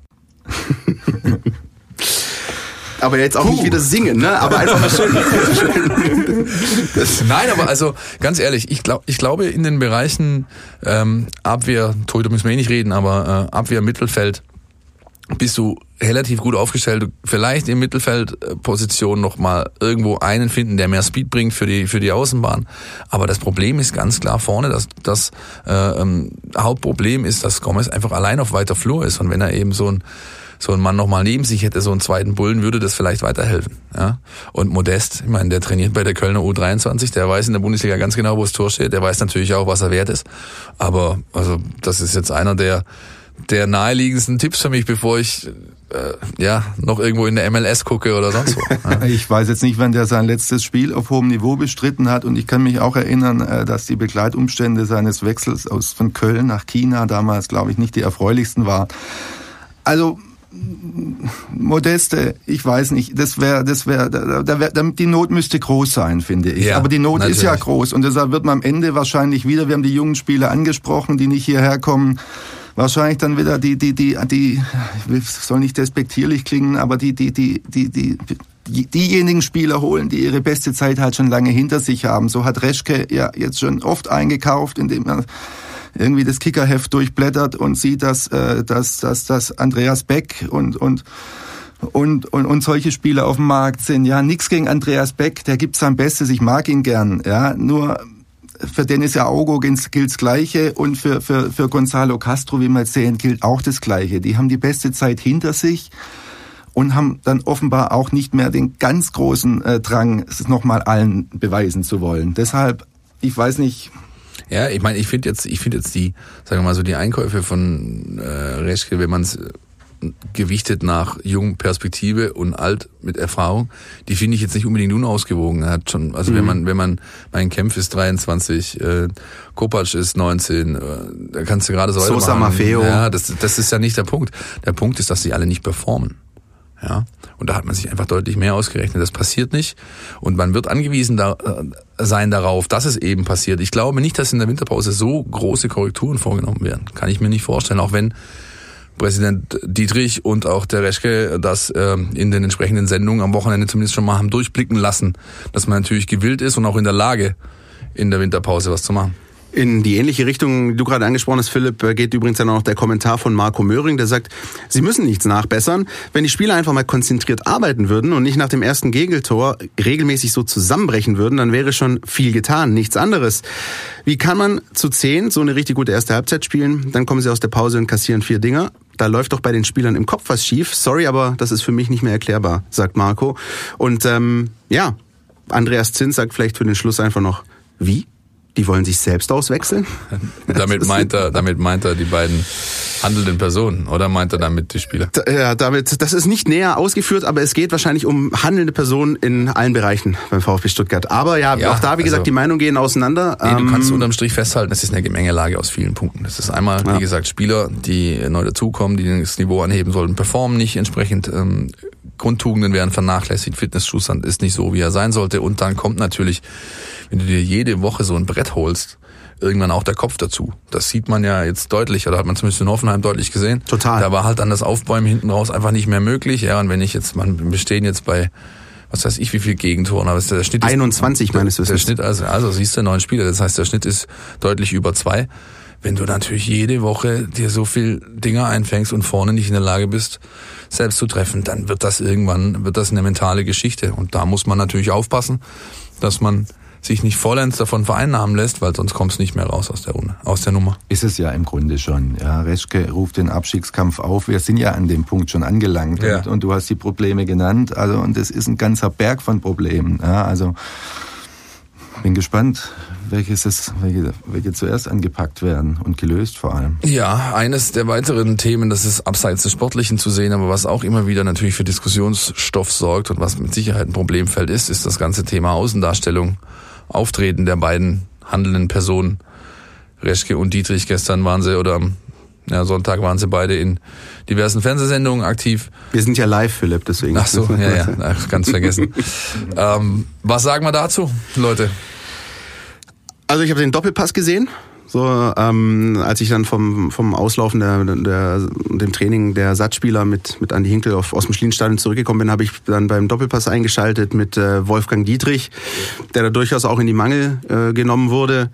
Aber jetzt auch nicht wieder singen, ne? Aber einfach mal schön. Nein, aber also ganz ehrlich, ich glaube in den Bereichen Abwehr, Torhüter müssen wir nicht reden, aber Abwehr, Mittelfeld, bist du relativ gut aufgestellt. Vielleicht in Mittelfeldposition noch mal irgendwo einen finden, der mehr Speed bringt für die Außenbahn. Aber das Problem ist ganz klar vorne, das Hauptproblem ist, dass Gomez einfach allein auf weiter Flur ist. Und wenn er eben so ein Mann noch mal neben sich hätte, so einen zweiten Bullen, würde das vielleicht weiterhelfen. Ja? Und Modest, ich meine, der trainiert bei der Kölner U23, der weiß in der Bundesliga ganz genau, wo das Tor steht. Der weiß natürlich auch, was er wert ist. Aber also das ist jetzt einer der naheliegendsten Tipps für mich, bevor ich noch irgendwo in der MLS gucke oder sonst wo. Ja. Ich weiß jetzt nicht, wann der sein letztes Spiel auf hohem Niveau bestritten hat und ich kann mich auch erinnern, dass die Begleitumstände seines Wechsels von Köln nach China damals, glaube ich, nicht die erfreulichsten waren. Also Modeste, ich weiß nicht, die Not müsste groß sein, finde ich. Ja, aber die Not ist ja groß und deshalb wird man am Ende wahrscheinlich wieder, wir haben die jungen Spieler angesprochen, die nicht hierher kommen, wahrscheinlich dann wieder die soll nicht despektierlich klingen, aber diejenigen Spieler holen, die ihre beste Zeit halt schon lange hinter sich haben. So hat Reschke ja jetzt schon oft eingekauft, indem er irgendwie das Kickerheft durchblättert und sieht, dass Andreas Beck und solche Spieler auf dem Markt sind. Ja, nix gegen Andreas Beck, der gibt sein Bestes, ich mag ihn gern. Ja, nur für Dennis Aogo gilt's Gleiche und für Gonzalo Castro, wie wir jetzt sehen, gilt auch das Gleiche. Die haben die beste Zeit hinter sich und haben dann offenbar auch nicht mehr den ganz großen Drang, es nochmal allen beweisen zu wollen. Deshalb, ich weiß nicht. Ja, ich meine, ich finde jetzt die, sagen wir mal so, die Einkäufe von Reschke, wenn man es gewichtet nach jung Perspektive und alt mit Erfahrung, die finde ich jetzt nicht unbedingt unausgewogen. Er hat schon, also wenn man mein Kempf ist 23, Kopac ist 19, da kannst du gerade so weitermachen. Sosa Maffeo. Ja, das ist ja nicht der Punkt. Der Punkt ist, dass sie alle nicht performen. Ja, und da hat man sich einfach deutlich mehr ausgerechnet. Das passiert nicht und man wird angewiesen sein darauf, dass es eben passiert. Ich glaube nicht, dass in der Winterpause so große Korrekturen vorgenommen werden. Kann ich mir nicht vorstellen, auch wenn Präsident Dietrich und auch der Reschke das in den entsprechenden Sendungen am Wochenende zumindest schon mal haben durchblicken lassen, dass man natürlich gewillt ist und auch in der Lage, in der Winterpause was zu machen. In die ähnliche Richtung, die du gerade angesprochen hast, Philipp, geht übrigens dann auch noch der Kommentar von Marco Möhring, der sagt, sie müssen nichts nachbessern. Wenn die Spieler einfach mal konzentriert arbeiten würden und nicht nach dem ersten Gegentor regelmäßig so zusammenbrechen würden, dann wäre schon viel getan, nichts anderes. Wie kann man zu 10 so eine richtig gute erste Halbzeit spielen? Dann kommen sie aus der Pause und kassieren 4 Dinger. Da läuft doch bei den Spielern im Kopf was schief. Sorry, aber das ist für mich nicht mehr erklärbar, sagt Marco. Und Andreas Zins sagt vielleicht für den Schluss einfach noch, wie? Die wollen sich selbst auswechseln? Damit meint er die beiden handelnden Personen, oder meint er damit die Spieler? Ja, das ist nicht näher ausgeführt, aber es geht wahrscheinlich um handelnde Personen in allen Bereichen beim VfB Stuttgart. Aber ja, auch da, wie gesagt, die Meinungen gehen auseinander. Nee, du kannst unterm Strich festhalten, es ist eine Gemengelage aus vielen Punkten. Das ist einmal, wie gesagt, Spieler, die neu dazukommen, die das Niveau anheben sollten, performen nicht entsprechend Grundtugenden werden vernachlässigt, Fitnesszustand ist nicht so, wie er sein sollte. Und dann kommt natürlich, wenn du dir jede Woche so ein Brett holst, irgendwann auch der Kopf dazu. Das sieht man ja jetzt deutlich, oder hat man zumindest in Hoffenheim deutlich gesehen. Total. Da war halt dann das Aufbäumen hinten raus einfach nicht mehr möglich. Ja, und wenn wir stehen jetzt bei, was weiß ich, wie viel Gegentoren, aber der Schnitt ist 21 meines Wissens. Der Schnitt, also siehst du, 9 Spieler, das heißt, der Schnitt ist deutlich über 2. Wenn du natürlich jede Woche dir so viel Dinger einfängst und vorne nicht in der Lage bist, selbst zu treffen, dann wird das eine mentale Geschichte. Und da muss man natürlich aufpassen, dass man sich nicht vollends davon vereinnahmen lässt, weil sonst kommst du nicht mehr raus aus der Nummer. Ist es ja im Grunde schon. Ja, Reschke ruft den Abstiegskampf auf. Wir sind ja an dem Punkt schon angelangt. Ja. Und du hast die Probleme genannt. Also, und es ist ein ganzer Berg von Problemen. Ja, also, bin gespannt, welche zuerst angepackt werden und gelöst vor allem. Ja, eines der weiteren Themen, das ist abseits des Sportlichen zu sehen, aber was auch immer wieder natürlich für Diskussionsstoff sorgt und was mit Sicherheit ein Problemfeld ist das ganze Thema Außendarstellung, Auftreten der beiden handelnden Personen. Reschke und Dietrich, gestern waren sie, oder Sonntag waren sie beide in diversen Fernsehsendungen aktiv. Wir sind ja live, Philipp, deswegen. Ach so, ja, ganz vergessen. Was sagen wir dazu, Leute? Also ich habe den Doppelpass gesehen, so als ich dann vom Auslaufen dem Training der Ersatzspieler mit Andi Hinkel aus dem Schlienstadion zurückgekommen bin, habe ich dann beim Doppelpass eingeschaltet mit Wolfgang Dietrich, der da durchaus auch in die Mangel genommen wurde.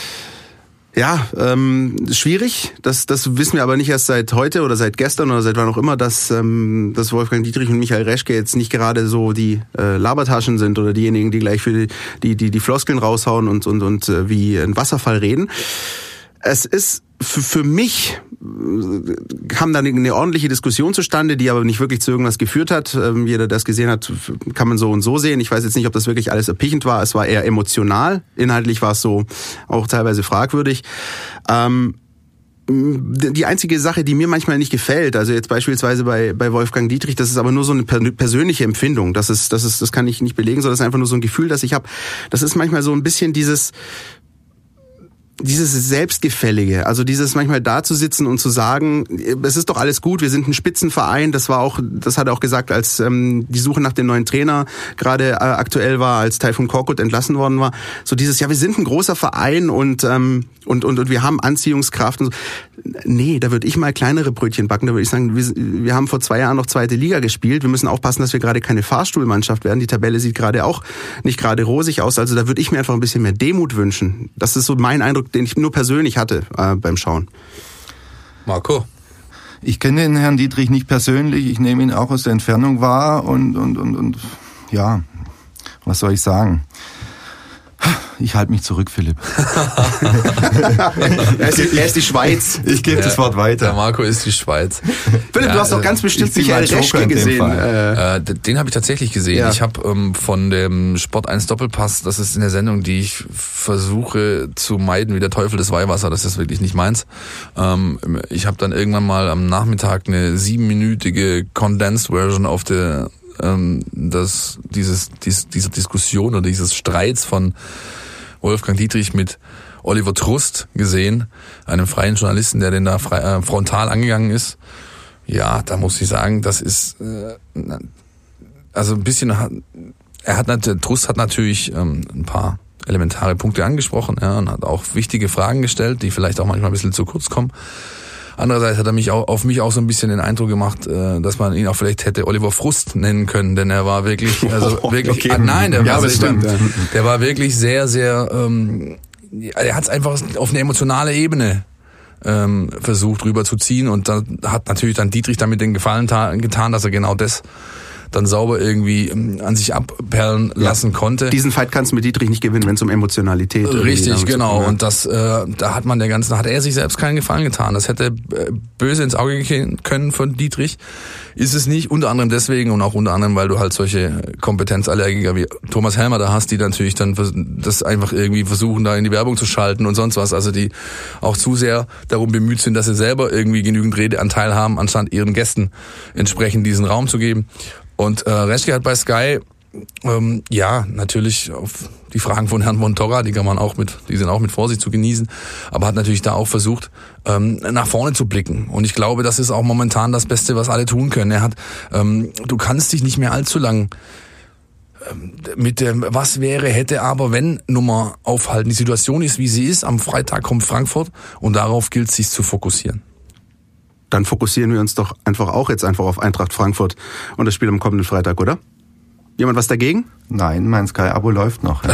Ja, schwierig. Das wissen wir aber nicht erst seit heute oder seit gestern oder seit wann auch immer, dass Wolfgang Dietrich und Michael Reschke jetzt nicht gerade so die Labertaschen sind oder diejenigen, die gleich für die Floskeln raushauen und wie ein Wasserfall reden. Es ist für mich, kam da eine ordentliche Diskussion zustande, die aber nicht wirklich zu irgendwas geführt hat. Jeder, der es gesehen hat, kann man so und so sehen. Ich weiß jetzt nicht, ob das wirklich alles erpichend war. Es war eher emotional. Inhaltlich war es so auch teilweise fragwürdig. Die einzige Sache, die mir manchmal nicht gefällt, also jetzt beispielsweise bei Wolfgang Dietrich, das ist aber nur so eine persönliche Empfindung. Das kann ich nicht belegen, sondern das ist einfach nur so ein Gefühl, das ich habe. Das ist manchmal so ein bisschen dieses Selbstgefällige, also dieses manchmal da zu sitzen und zu sagen, es ist doch alles gut, wir sind ein Spitzenverein, das hat er auch gesagt, als die Suche nach dem neuen Trainer gerade aktuell war, als Taifun Korkut entlassen worden war, so dieses, ja, wir sind ein großer Verein und wir haben Anziehungskraft und so. Nee, da würde ich mal kleinere Brötchen backen, da würde ich sagen, wir haben vor 2 Jahren noch 2. Liga gespielt, wir müssen aufpassen, dass wir gerade keine Fahrstuhlmannschaft werden, die Tabelle sieht gerade auch nicht gerade rosig aus, also da würde ich mir einfach ein bisschen mehr Demut wünschen. Das ist so mein Eindruck, den ich nur persönlich hatte beim Schauen. Marco? Ich kenne den Herrn Dietrich nicht persönlich, ich nehme ihn auch aus der Entfernung wahr und ja, was soll ich sagen? Ich halte mich zurück, Philipp. Er ist die Schweiz. Ich gebe das Wort weiter. Der Marco ist die Schweiz. Philipp, du hast doch ganz bestimmt Michael Reschke gesehen. Den habe ich tatsächlich gesehen. Ja. Ich habe von dem Sport 1 Doppelpass, das ist in der Sendung, die ich versuche zu meiden, wie der Teufel des Weihwasser, das ist wirklich nicht meins. Ich habe dann irgendwann mal am Nachmittag eine 7-minütige Condensed Version auf diese Diskussion oder dieses Streits von Wolfgang Dietrich mit Oliver Trust gesehen, einem freien Journalisten, der den da frontal angegangen ist. Ja, da muss ich sagen, das ist also ein bisschen, Trust hat natürlich ein paar elementare Punkte angesprochen, ja, und hat auch wichtige Fragen gestellt, die vielleicht auch manchmal ein bisschen zu kurz kommen. Andererseits hat er auf mich auch so ein bisschen den Eindruck gemacht, dass man ihn auch vielleicht hätte Oliver Frust nennen können, denn er war wirklich, wirklich, okay. Der war wirklich sehr, sehr, er hat es einfach auf eine emotionale Ebene versucht rüberzuziehen und da hat natürlich dann Dietrich damit den Gefallen getan, dass er genau das dann sauber irgendwie an sich abperlen lassen konnte. Diesen Fight kannst du mit Dietrich nicht gewinnen, wenn es um Emotionalität geht. Richtig, genau. Und das, da hat er sich selbst keinen Gefallen getan. Das hätte böse ins Auge gehen können von Dietrich. Ist es nicht, unter anderem deswegen und auch unter anderem, weil du halt solche Kompetenzallergiker wie Thomas Helmer da hast, die natürlich dann das einfach irgendwie versuchen, da in die Werbung zu schalten und sonst was. Also die auch zu sehr darum bemüht sind, dass sie selber irgendwie genügend Redeanteil haben, anstatt ihren Gästen entsprechend diesen Raum zu geben. Und Reschke hat bei Sky Ja, natürlich auf die Fragen von Herrn von Torra, die sind auch mit Vorsicht zu genießen, aber hat natürlich da auch versucht, nach vorne zu blicken. Und ich glaube, das ist auch momentan das Beste, was alle tun können. Du kannst dich nicht mehr allzu lang mit dem was wäre, hätte, aber wenn Nummer aufhalten. Die Situation ist, wie sie ist. Am Freitag kommt Frankfurt und darauf gilt es, sich zu fokussieren. Dann fokussieren wir uns doch einfach auf Eintracht Frankfurt und das Spiel am kommenden Freitag, oder? Jemand was dagegen? Nein, mein Sky-Abo läuft noch.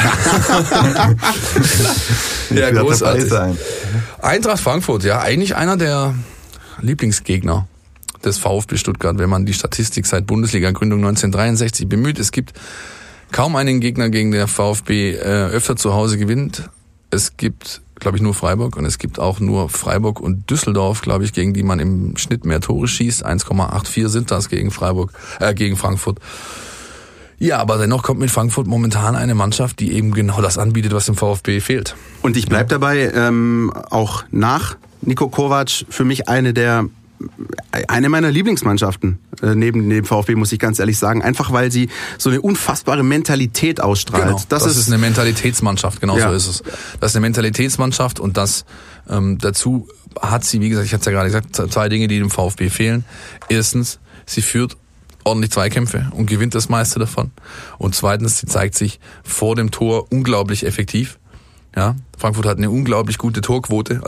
Ja, großartig. Eintracht Frankfurt, ja, eigentlich einer der Lieblingsgegner des VfB Stuttgart, wenn man die Statistik seit Bundesliga-Gründung 1963 bemüht. Es gibt kaum einen Gegner, gegen den der VfB öfter zu Hause gewinnt. Es gibt, glaube ich, nur Freiburg und es gibt auch nur Freiburg und Düsseldorf, glaube ich, gegen die man im Schnitt mehr Tore schießt. 1,84 sind das gegen Frankfurt. Ja, aber dennoch kommt mit Frankfurt momentan eine Mannschaft, die eben genau das anbietet, was dem VfB fehlt. Und ich bleib dabei, auch nach Niko Kovac für mich eine meiner Lieblingsmannschaften neben dem VfB, muss ich ganz ehrlich sagen. Einfach weil sie so eine unfassbare Mentalität ausstrahlt. Genau, das ist eine Mentalitätsmannschaft, genau so ist es. Das ist eine Mentalitätsmannschaft und das dazu hat sie, wie gesagt, ich hatte es ja gerade gesagt, 2 Dinge, die dem VfB fehlen. Erstens, sie führt ordentlich Zweikämpfe und gewinnt das meiste davon. Und zweitens, sie zeigt sich vor dem Tor unglaublich effektiv. Ja, Frankfurt hat eine unglaublich gute Torquote,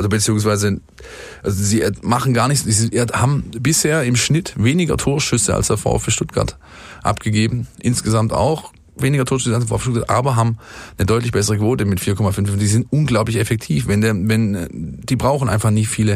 sie machen gar nichts, sie haben bisher im Schnitt weniger Torschüsse als der VfB Stuttgart abgegeben, insgesamt auch weniger Torschüsse als der VfB Stuttgart, aber haben eine deutlich bessere Quote mit 4,5. Die sind unglaublich effektiv, die brauchen einfach nicht viele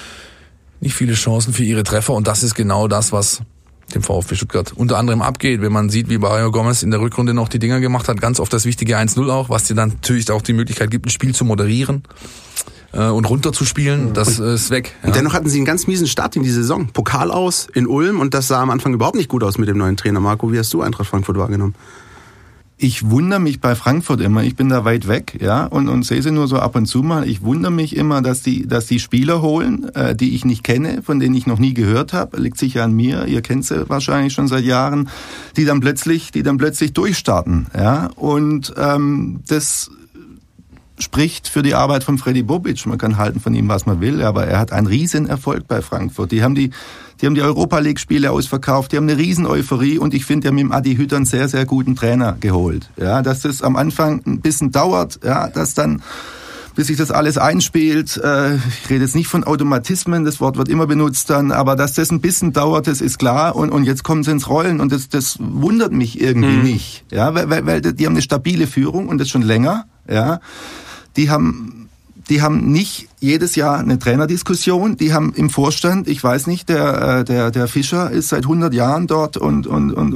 Chancen für ihre Treffer und das ist genau das, was dem VfB Stuttgart unter anderem abgeht, wenn man sieht, wie Mario Gomez in der Rückrunde noch die Dinger gemacht hat, ganz oft das wichtige 1-0 auch, was dir dann natürlich auch die Möglichkeit gibt, ein Spiel zu moderieren und runterzuspielen, das ist weg. Ja. Und dennoch hatten sie einen ganz miesen Start in die Saison. Pokal aus in Ulm und das sah am Anfang überhaupt nicht gut aus mit dem neuen Trainer. Marco, wie hast du Eintracht Frankfurt wahrgenommen? Ich wundere mich bei Frankfurt immer, ich bin da weit weg, ja, und sehe sie nur so ab und zu mal. Ich wundere mich immer, dass die Spieler holen, die ich nicht kenne, von denen ich noch nie gehört habe. Liegt sicher an mir, ihr kennt sie wahrscheinlich schon seit Jahren, die dann plötzlich durchstarten, ja. Und das spricht für die Arbeit von Freddy Bobic. Man kann halten von ihm, was man will, aber er hat einen riesen Erfolg bei Frankfurt. Die haben die Europa-League-Spiele ausverkauft, die haben eine riesen Euphorie und ich finde, die haben mit dem Adi Hütter einen sehr, sehr guten Trainer geholt. Ja, dass das am Anfang ein bisschen dauert, ja, dass dann, bis sich das alles einspielt, ich rede jetzt nicht von Automatismen, das Wort wird immer benutzt dann, aber dass das ein bisschen dauert, das ist klar und jetzt kommen sie ins Rollen und das wundert mich irgendwie nicht. Ja, weil die haben eine stabile Führung und das schon länger, ja. Die haben nicht jedes Jahr eine Trainerdiskussion, die haben im Vorstand, ich weiß nicht, der Fischer ist seit 100 Jahren dort und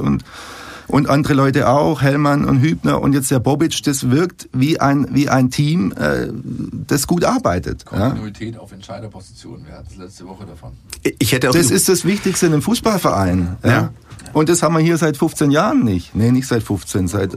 andere Leute auch, Hellmann und Hübner und jetzt der Bobic, das wirkt wie ein Team, das gut arbeitet. Kontinuität auf Entscheiderpositionen, wir hatten es letzte Woche davon. Das ist das Wichtigste in einem Fußballverein. Ja. Und das haben wir hier seit 15 Jahren nicht. Nee, nicht seit 15, seit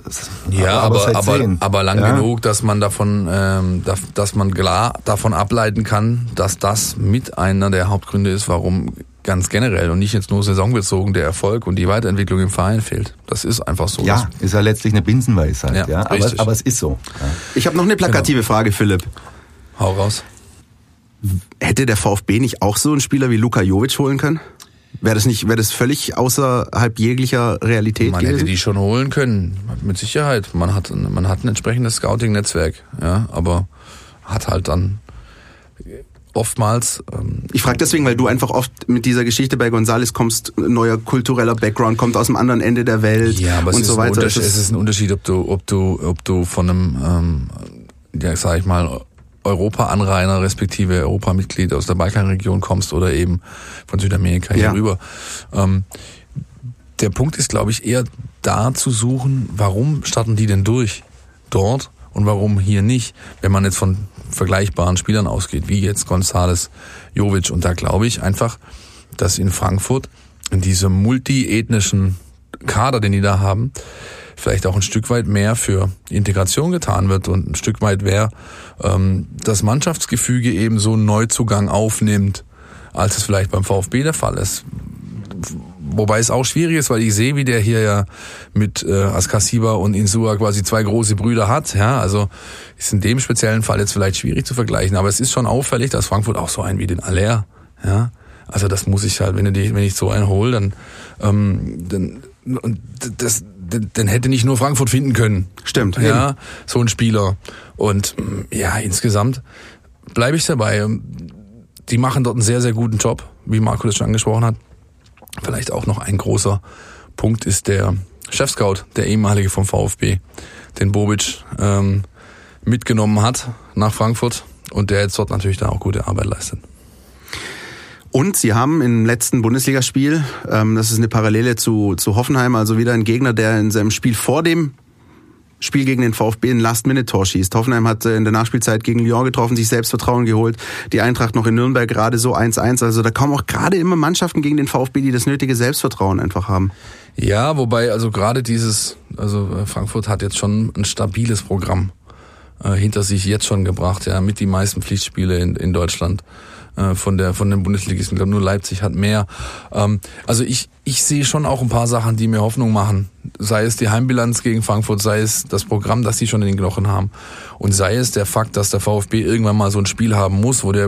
10. Aber lang genug, dass man davon klar davon ableiten kann, dass das mit einer der Hauptgründe ist, warum ganz generell und nicht jetzt nur saisonbezogen der Erfolg und die Weiterentwicklung im Verein fehlt. Das ist einfach so. Ja, ist ja letztlich eine Binsenweisheit. Ja, aber es ist so. Ja. Ich habe noch eine plakative Frage, Philipp. Hau raus. Hätte der VfB nicht auch so einen Spieler wie Luka Jovic holen können? Wäre das völlig außerhalb jeglicher Realität gewesen? Man hätte die schon holen können, mit Sicherheit. Man hat ein entsprechendes Scouting-Netzwerk, ja, aber hat halt dann oftmals... Ich frage deswegen, weil du einfach oft mit dieser Geschichte bei González kommst, neuer kultureller Background, kommt aus dem anderen Ende der Welt und so weiter. Es ist ein Unterschied, ob du von einem, sag ich mal, Europa-Anrainer respektive Europamitglied aus der Balkanregion kommst oder eben von Südamerika hier rüber. Der Punkt ist, glaube ich, eher da zu suchen, warum starten die denn durch dort und warum hier nicht, wenn man jetzt von vergleichbaren Spielern ausgeht, wie jetzt González, Jovic. Und da glaube ich einfach, dass in Frankfurt, in diesem multiethnischen Kader, den die da haben, vielleicht auch ein Stück weit mehr für Integration getan wird und ein Stück weit mehr das Mannschaftsgefüge eben so einen Neuzugang aufnimmt, als es vielleicht beim VfB der Fall ist. Wobei es auch schwierig ist, weil ich sehe, wie der hier ja mit Askasiba und Insua quasi zwei große Brüder hat. Ja, also ist in dem speziellen Fall jetzt vielleicht schwierig zu vergleichen. Aber es ist schon auffällig, dass Frankfurt auch so einen wie den Aller, ja, also das muss ich halt, wenn ich so einen hole, dann hätte nicht nur Frankfurt finden können. Stimmt. Ja, eben. So ein Spieler. Und ja, insgesamt bleibe ich dabei. Die machen dort einen sehr, sehr guten Job, wie Marco das schon angesprochen hat. Vielleicht auch noch ein großer Punkt ist der Chefscout, der ehemalige vom VfB, den Bobic mitgenommen hat nach Frankfurt und der jetzt dort natürlich dann auch gute Arbeit leistet. Und sie haben im letzten Bundesligaspiel, das ist eine Parallele zu Hoffenheim, also wieder ein Gegner, der in seinem Spiel vor dem Spiel gegen den VfB ein Last-Minute-Tor schießt. Hoffenheim hat in der Nachspielzeit gegen Lyon getroffen, sich Selbstvertrauen geholt. Die Eintracht noch in Nürnberg gerade so 1-1. Also da kommen auch gerade immer Mannschaften gegen den VfB, die das nötige Selbstvertrauen einfach haben. Ja, wobei also gerade Frankfurt hat jetzt schon ein stabiles Programm hinter sich jetzt schon gebracht, ja, mit die meisten Pflichtspiele in Deutschland. Von den Bundesligisten. Ich glaube, nur Leipzig hat mehr. Also ich sehe schon auch ein paar Sachen, die mir Hoffnung machen. Sei es die Heimbilanz gegen Frankfurt, sei es das Programm, das die schon in den Knochen haben. Und sei es der Fakt, dass der VfB irgendwann mal so ein Spiel haben muss, wo der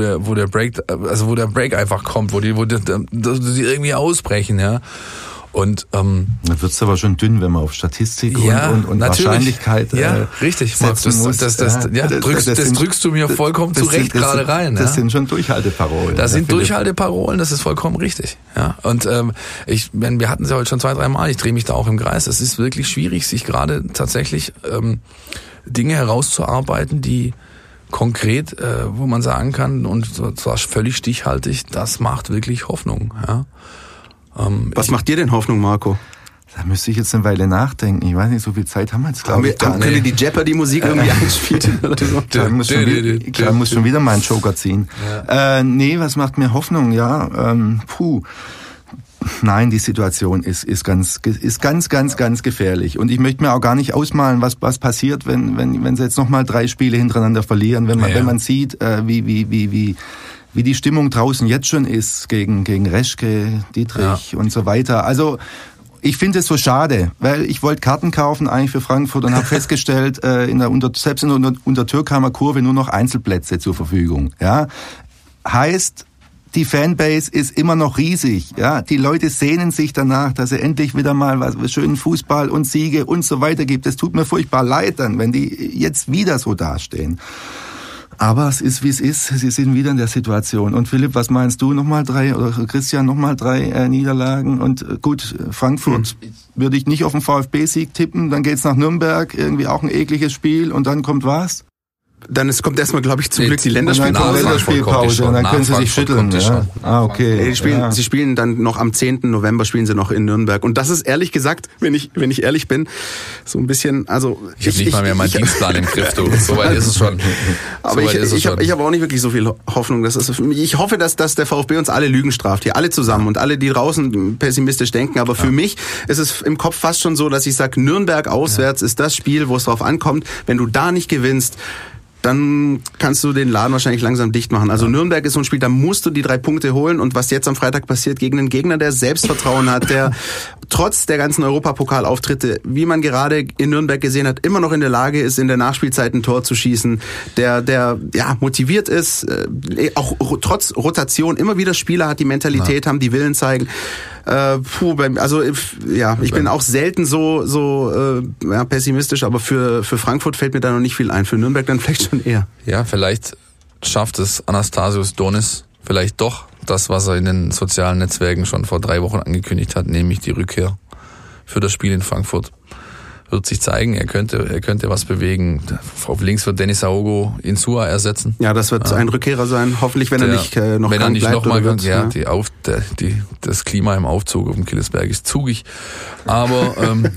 Break einfach kommt, wo die irgendwie ausbrechen, ja. Und dann wird's aber schon dünn, wenn man auf Statistik und Wahrscheinlichkeit richtig, Marc, das drückst du mir vollkommen zurecht gerade rein. Das sind schon Durchhalteparolen. Das sind Durchhalteparolen, das ist vollkommen richtig. Ja, und wir hatten es ja heute schon 2-3 Mal, ich drehe mich da auch im Kreis. Es ist wirklich schwierig, sich gerade tatsächlich Dinge herauszuarbeiten, die konkret, wo man sagen kann, und zwar völlig stichhaltig, das macht wirklich Hoffnung, ja. Was macht dir denn Hoffnung, Marco? Da müsste ich jetzt eine Weile nachdenken. Ich weiß nicht, so viel Zeit haben wir jetzt, glaube ich. Können wir die Jeopardy-Musik irgendwie einspielen? Ich muss schon wieder meinen Joker ziehen. Ja. Was macht mir Hoffnung? Ja, Nein, die Situation ist ganz gefährlich. Und ich möchte mir auch gar nicht ausmalen, was passiert, wenn sie jetzt nochmal 3 Spiele hintereinander verlieren, wenn man sieht, wie die Stimmung draußen jetzt schon ist gegen Reschke, Dietrich und so weiter. Also ich finde es so schade, weil ich wollte Karten kaufen eigentlich für Frankfurt und habe festgestellt, selbst in der Untertürkheimer Kurve nur noch Einzelplätze zur Verfügung. Ja, heißt, die Fanbase ist immer noch riesig. Ja, die Leute sehnen sich danach, dass es endlich wieder mal was schönen Fußball und Siege und so weiter gibt. Es tut mir furchtbar leid dann, wenn die jetzt wieder so dastehen. Aber es ist, wie es ist. Sie sind wieder in der Situation. Und Philipp, was meinst du? Nochmal 3 oder Christian, nochmal 3 Niederlagen. Und gut, Frankfurt würde ich nicht auf den VfB-Sieg tippen. Dann geht's nach Nürnberg, irgendwie auch ein ekliges Spiel. Und dann kommt was? Kommt erstmal, glaube ich, zum Glück die Länderspielpause. Und dann können sie sich schütteln. Ja. Okay. Sie spielen dann noch am 10. November spielen sie noch in Nürnberg. Und das ist ehrlich gesagt, wenn ich ehrlich bin, so ein bisschen, also... Ich habe nicht mal mehr meinen Dienstplan im Griff, du. Soweit ist es schon. Aber ich habe auch nicht wirklich so viel Hoffnung. Ich hoffe, dass der VfB uns alle Lügen straft. Hier alle zusammen und alle, die draußen pessimistisch denken. Aber für mich ist es im Kopf fast schon so, dass ich sage, Nürnberg auswärts ist das Spiel, wo es drauf ankommt. Wenn du da nicht gewinnst, dann kannst du den Laden wahrscheinlich langsam dicht machen. Also Nürnberg ist so ein Spiel, da musst du die 3 Punkte holen. Und was jetzt am Freitag passiert gegen einen Gegner, der Selbstvertrauen hat, der trotz der ganzen Europapokalauftritte, wie man gerade in Nürnberg gesehen hat, immer noch in der Lage ist, in der Nachspielzeit ein Tor zu schießen, der motiviert ist, auch trotz Rotation immer wieder Spieler hat, die Mentalität haben, die Willen zeigen. Ich bin auch selten so pessimistisch, aber für Frankfurt fällt mir da noch nicht viel ein. Für Nürnberg dann vielleicht schon eher. Ja, vielleicht schafft es Anastasios Donis vielleicht doch das, was er in den sozialen Netzwerken schon vor 3 Wochen angekündigt hat, nämlich die Rückkehr für das Spiel in Frankfurt. Wird sich zeigen, er könnte was bewegen. Auf links wird Dennis Aogo Insua ersetzen. Ja, das wird ein Rückkehrer sein. Hoffentlich, wenn er nicht bleibt. Das Klima im Aufzug auf dem Killesberg ist zugig. Aber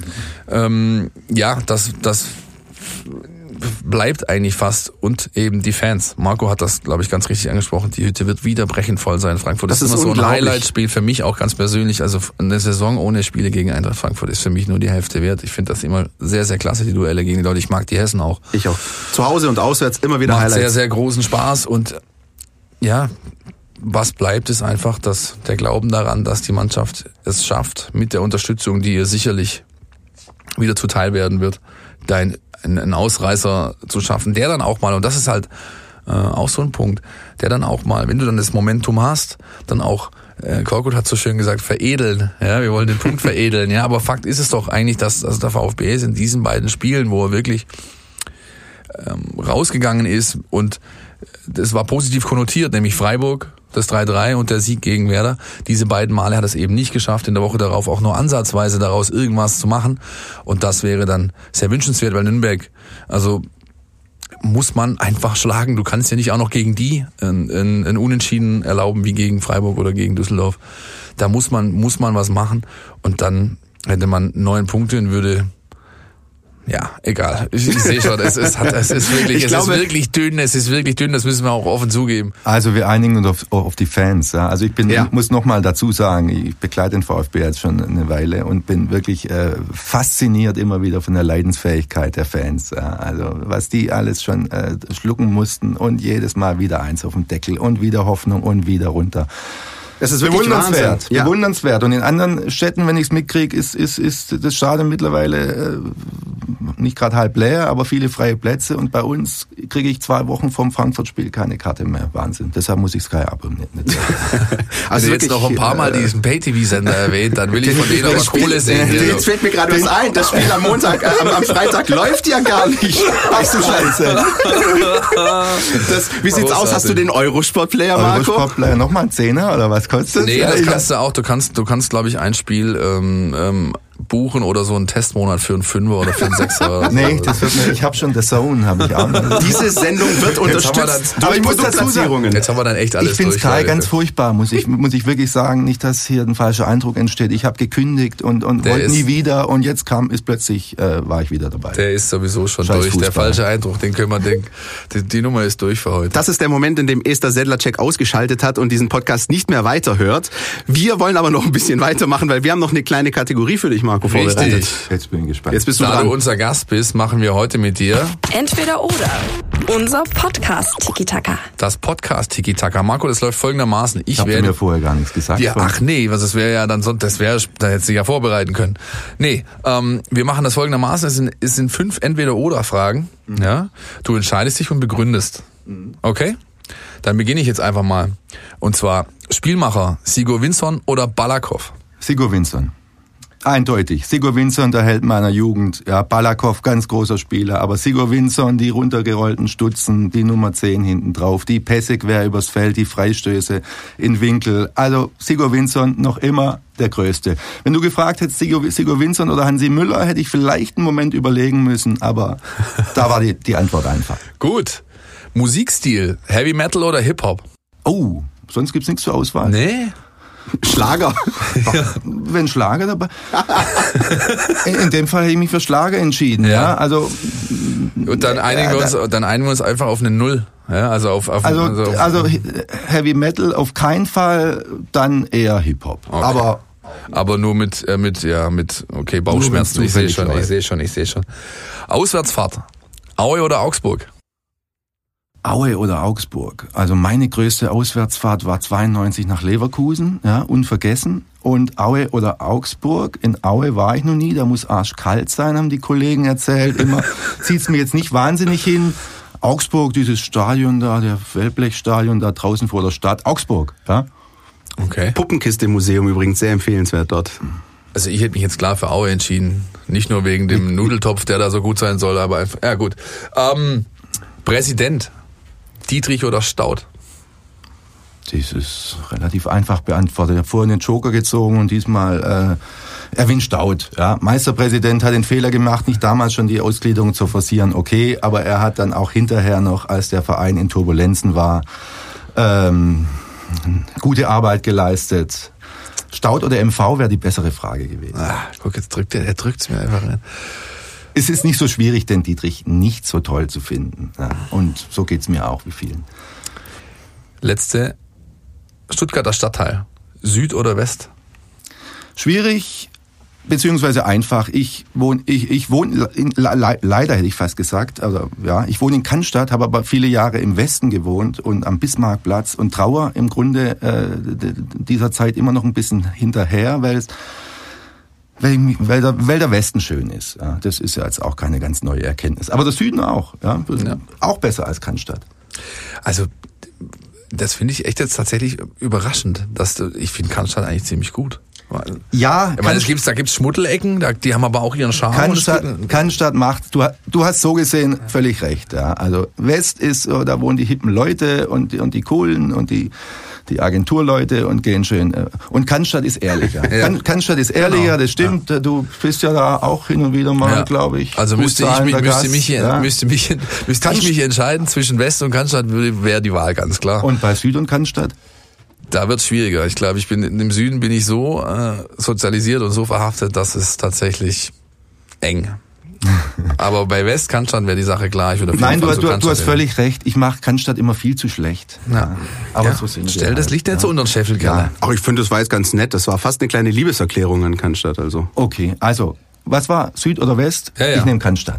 das bleibt eigentlich fast, und eben die Fans. Marco hat das, glaube ich, ganz richtig angesprochen. Die Hütte wird wieder brechend voll sein. Frankfurt das ist immer so ein Highlight-Spiel für mich auch ganz persönlich. Also eine Saison ohne Spiele gegen Eintracht Frankfurt ist für mich nur die Hälfte wert. Ich finde das immer sehr, sehr klasse, die Duelle gegen die Leute. Ich mag die Hessen auch. Ich auch. Zu Hause und auswärts immer wieder macht Highlights. Sehr, sehr großen Spaß und ja, was bleibt, ist einfach der Glauben daran, dass die Mannschaft es schafft, mit der Unterstützung, die ihr sicherlich wieder zuteil werden wird, da einen Ausreißer zu schaffen, der dann auch mal, und das ist halt auch so ein Punkt, der dann auch mal, wenn du dann das Momentum hast, dann auch, Korkut hat so schön gesagt, veredeln. Ja, wir wollen den Punkt veredeln. Ja, aber Fakt ist es doch eigentlich, dass der VfB ist in diesen beiden Spielen, wo er wirklich rausgegangen ist und das war positiv konnotiert, nämlich Freiburg, das 3-3 und der Sieg gegen Werder. Diese beiden Male hat er es eben nicht geschafft, in der Woche darauf auch nur ansatzweise daraus irgendwas zu machen. Und das wäre dann sehr wünschenswert, weil Nürnberg, also muss man einfach schlagen. Du kannst ja nicht auch noch gegen die ein Unentschieden erlauben wie gegen Freiburg oder gegen Düsseldorf. Da muss man was machen und dann hätte man 9 Punkte und würde, ja, egal. Ich sehe schon, es ist wirklich dünn, das müssen wir auch offen zugeben. Also wir einigen uns auf die Fans. Ja. Also ich muss nochmal dazu sagen, ich begleite den VfB jetzt schon eine Weile und bin wirklich fasziniert immer wieder von der Leidensfähigkeit der Fans. Ja. Also was die alles schon schlucken mussten und jedes Mal wieder eins auf dem Deckel und wieder Hoffnung und wieder runter. Es ist wirklich bewundernswert. Ja. Bewundernswert. Und in anderen Städten, wenn ich es mitkriege, ist das Stadion mittlerweile nicht gerade halb leer, aber viele freie Plätze. Und bei uns kriege ich 2 Wochen vom Frankfurt-Spiel keine Karte mehr. Wahnsinn. Deshalb muss ich Sky abonnieren. Also jetzt noch ein paar Mal diesen Pay-TV-Sender erwähnt, dann will ich von denen aber Kohle sehen. Jetzt fällt mir gerade was ein. Das Spiel am Freitag läuft ja gar nicht. Ach du Scheiße. Wie sieht's aus? Hast du den Eurosport-Player, Marco? Eurosport-Player, nochmal ein 10er oder was kostet das? Nee, das kannst du auch. Du kannst glaube ich, ein Spiel buchen oder so einen Testmonat für einen 5er oder für einen 6er. Nee, ich habe schon The Zone, habe ich auch noch. Diese Sendung wird unterstützt durch Produktplatzierungen. Jetzt haben wir dann echt alles durch. Ich finde Sky ganz furchtbar, muss ich wirklich sagen. Nicht, dass hier ein falscher Eindruck entsteht. Ich habe gekündigt und wollte nie wieder und jetzt war ich wieder dabei. Der ist sowieso schon durch. Fußball. Der falsche Eindruck, den können wir denken. Die Nummer ist durch für heute. Das ist der Moment, in dem Esther Sedlacek ausgeschaltet hat und diesen Podcast nicht mehr weiterhört. Wir wollen aber noch ein bisschen weitermachen, weil wir haben noch eine kleine Kategorie für dich, Marco, vorbereitet. Richtig. Jetzt bin ich gespannt. Jetzt bist du da dran. du unser Gast bist, machen wir heute mit dir Entweder oder. Unser Podcast Tiki-Taka. Das Podcast Tiki-Taka. Marco, das läuft folgendermaßen. Ich habe mir vorher gar nichts gesagt. Ja, ach nee, das wäre ja dann so, da hättest du ja vorbereiten können. Nee, wir machen das folgendermaßen. Es sind 5 Entweder-oder-Fragen. Mhm. Ja, du entscheidest dich und begründest. Mhm. Okay? Dann beginne ich jetzt einfach mal. Und zwar Spielmacher, Sigurvinsson oder Balakow? Sigurvinsson. Eindeutig. Sigurvinsson, der Held meiner Jugend. Ja, Balakow, ganz großer Spieler. Aber Sigurvinsson, die runtergerollten Stutzen, die Nummer 10 hinten drauf, die Pässe quer übers Feld, die Freistöße in Winkel. Also Sigurvinsson noch immer der Größte. Wenn du gefragt hättest, Sigurvinsson oder Hansi Müller, hätte ich vielleicht einen Moment überlegen müssen. Aber da war die Antwort einfach. Gut. Musikstil, Heavy Metal oder Hip-Hop? Oh, sonst gibt's nichts zur Auswahl. Nee. Schlager. Ja. Wenn Schlager dabei. In dem Fall hätte ich mich für Schlager entschieden. Ja. Also. Und dann einigen wir uns einfach auf eine 0. Ja, also also Heavy Metal auf keinen Fall, dann eher Hip Hop. Okay. Aber nur mit Bauchschmerzen. Ich sehe schon. Auswärtsfahrt. Aue oder Augsburg? Aue oder Augsburg. Also meine größte Auswärtsfahrt war 92 nach Leverkusen, ja, unvergessen. Und Aue oder Augsburg. In Aue war ich noch nie, da muss arschkalt sein, haben die Kollegen erzählt. Immer zieht's mir jetzt nicht wahnsinnig hin. Augsburg, dieses Stadion da, der Wellblechstadion da draußen vor der Stadt. Augsburg, ja. Okay. Puppenkiste im Museum übrigens, sehr empfehlenswert dort. Also ich hätte mich jetzt klar für Aue entschieden. Nicht nur wegen dem Nudeltopf, der da so gut sein soll, aber einfach, ja gut. Präsident. Dietrich oder Staudt? Das ist relativ einfach beantwortet. Ich habe vorhin den Joker gezogen und diesmal Erwin Staudt. Ja. Meisterpräsident hat den Fehler gemacht, nicht damals schon die Ausgliederung zu forcieren, okay, aber er hat dann auch hinterher noch, als der Verein in Turbulenzen war, gute Arbeit geleistet. Staudt oder MV wäre die bessere Frage gewesen. Guck, jetzt drückt's mir einfach rein. Es ist nicht so schwierig, den Dietrich nicht so toll zu finden. Ja, und so geht's mir auch wie vielen. Letzte, Stuttgarter Stadtteil. Süd oder West? Schwierig. beziehungsweise einfach. Ich wohne leider hätte ich fast gesagt, also ja, ich wohne in Cannstatt, habe aber viele Jahre im Westen gewohnt und am Bismarckplatz und trauere im Grunde dieser Zeit immer noch ein bisschen hinterher, weil der Westen schön ist. Ja, das ist ja jetzt auch keine ganz neue Erkenntnis. Aber der Süden auch, ja. Auch besser als Cannstatt. Also das finde ich echt jetzt tatsächlich überraschend. Ich finde Cannstatt eigentlich ziemlich gut. Ja, ich meine, da gibt's Schmuddelecken, die haben aber auch ihren Charme. Cannstatt macht, du hast so gesehen völlig recht. Ja. Also West ist, da wohnen die hippen Leute und die coolen und die Agenturleute und gehen schön. Und Cannstatt ist ehrlicher. Ja. Cannstatt ist ehrlicher, genau. Das stimmt. Ja. Du bist ja da auch hin und wieder mal, glaube ich. Also müsste ich mich entscheiden zwischen West und Cannstatt, wäre die Wahl ganz klar. Und bei Süd und Cannstatt? Da wird's schwieriger. Ich glaube, im Süden bin ich so sozialisiert und so verhaftet, dass es tatsächlich eng. Aber bei West Cannstatt wäre die Sache klar. Ich würde Nein, du hast völlig recht. Ich mache Cannstatt immer viel zu schlecht. Ja. Aber so sind wir. Stell das Licht nicht so unter den Scheffel, gerne. Auch ich finde, das war jetzt ganz nett. Das war fast eine kleine Liebeserklärung an Cannstatt. Also. Okay, also was war Süd oder West? Ja. Ich nehme Cannstatt.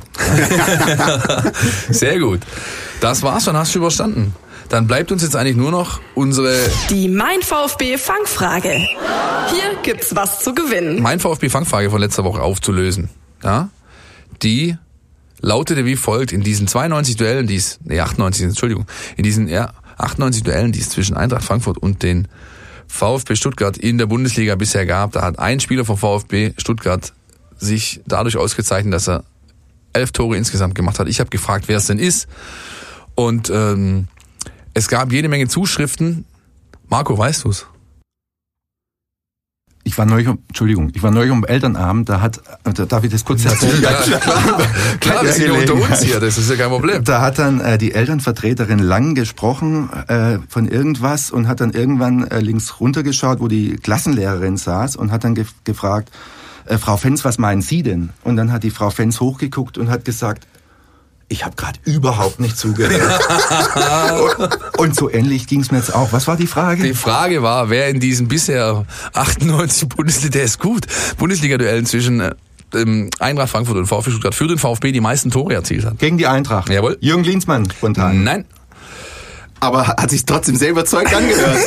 Sehr gut. Das war's schon. Hast du überstanden. Dann bleibt uns jetzt eigentlich nur noch die Mein VfB Fangfrage. Hier gibt's was zu gewinnen. Mein VfB Fangfrage von letzter Woche aufzulösen. Ja? Die lautete wie folgt: In diesen 98 Duellen, in diesen 98 Duellen, die es zwischen Eintracht Frankfurt und den VfB Stuttgart in der Bundesliga bisher gab, da hat ein Spieler vom VfB Stuttgart sich dadurch ausgezeichnet, dass er 11 Tore insgesamt gemacht hat. Ich habe gefragt, wer es denn ist. Und es gab jede Menge Zuschriften. Marco, weißt du's? Ich war neulich um Elternabend, darf ich das kurz erzählen? Klar, wir sind ja unter uns hier, das ist ja kein Problem. Da hat dann die Elternvertreterin lang gesprochen von irgendwas und hat dann irgendwann links runtergeschaut, wo die Klassenlehrerin saß und hat dann gefragt, Frau Fenz, was meinen Sie denn? Und dann hat die Frau Fenz hochgeguckt und hat gesagt, ich habe gerade überhaupt nicht zugehört. Und so ähnlich ging es mir jetzt auch. Was war die Frage? Die Frage war, wer in diesen bisher 98 Bundesliga-Duellen zwischen Eintracht Frankfurt und VfB Stuttgart für den VfB die meisten Tore erzielt hat. Gegen die Eintracht? Jawohl. Jürgen Klinsmann spontan? Nein. Aber hat sich trotzdem sehr überzeugt angehört.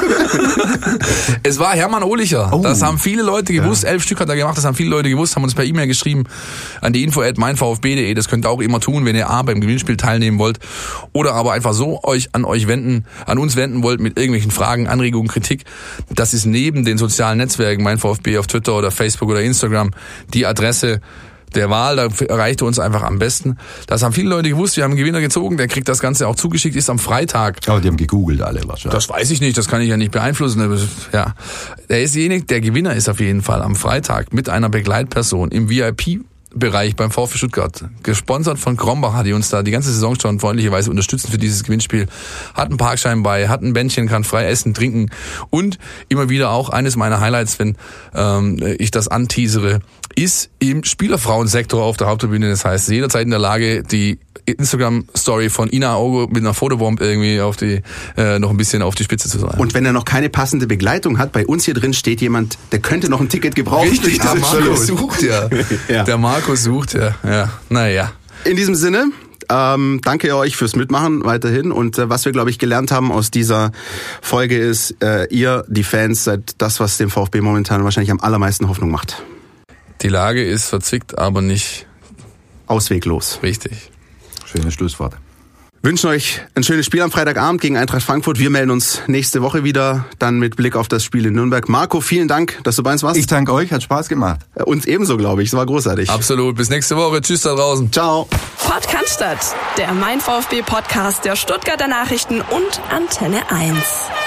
Es war Hermann Ohlicher. Oh. Das haben viele Leute gewusst. 11 Stück hat er gemacht. Das haben viele Leute gewusst. Haben uns per E-Mail geschrieben an die info@meinvfb.de. Das könnt ihr auch immer tun, wenn ihr beim Gewinnspiel teilnehmen wollt oder aber einfach so an uns wenden wollt mit irgendwelchen Fragen, Anregungen, Kritik. Das ist neben den sozialen Netzwerken Mein VfB auf Twitter oder Facebook oder Instagram die Adresse der Wahl, da erreicht er uns einfach am besten. Das haben viele Leute gewusst, wir haben einen Gewinner gezogen, der kriegt das Ganze auch zugeschickt, ist am Freitag. Aber die haben gegoogelt alle wahrscheinlich. Das weiß ich nicht, das kann ich ja nicht beeinflussen. Ja, der Gewinner ist auf jeden Fall am Freitag mit einer Begleitperson im VIP-Bereich beim VfB Stuttgart, gesponsert von Krombacher, die uns da die ganze Saison schon freundlicherweise unterstützen für dieses Gewinnspiel, hat einen Parkschein bei, hat ein Bändchen, kann frei essen, trinken und immer wieder auch eines meiner Highlights, wenn ich das anteasere, ist im Spielerfrauensektor auf der Haupttribüne. Das heißt, jederzeit in der Lage, die Instagram-Story von Ina Augo mit einer Fotobomb irgendwie noch ein bisschen auf die Spitze zu sein. Und wenn er noch keine passende Begleitung hat, bei uns hier drin steht jemand, der könnte noch ein Ticket gebrauchen. Richtig, der Marco sucht ja. Der Marco sucht ja. Naja. In diesem Sinne, danke euch fürs Mitmachen weiterhin. Und was wir, glaube ich, gelernt haben aus dieser Folge ist, ihr, die Fans, seid das, was dem VfB momentan wahrscheinlich am allermeisten Hoffnung macht. Die Lage ist verzwickt, aber nicht ausweglos. Richtig. Schönes Schlusswort. Wünschen euch ein schönes Spiel am Freitagabend gegen Eintracht Frankfurt. Wir melden uns nächste Woche wieder, dann mit Blick auf das Spiel in Nürnberg. Marco, vielen Dank, dass du bei uns warst. Ich danke euch, hat Spaß gemacht. Uns ebenso, glaube ich. Es war großartig. Absolut. Bis nächste Woche. Tschüss da draußen. Ciao. Podcast, der Mein VfB Podcast der Stuttgarter Nachrichten und Antenne 1.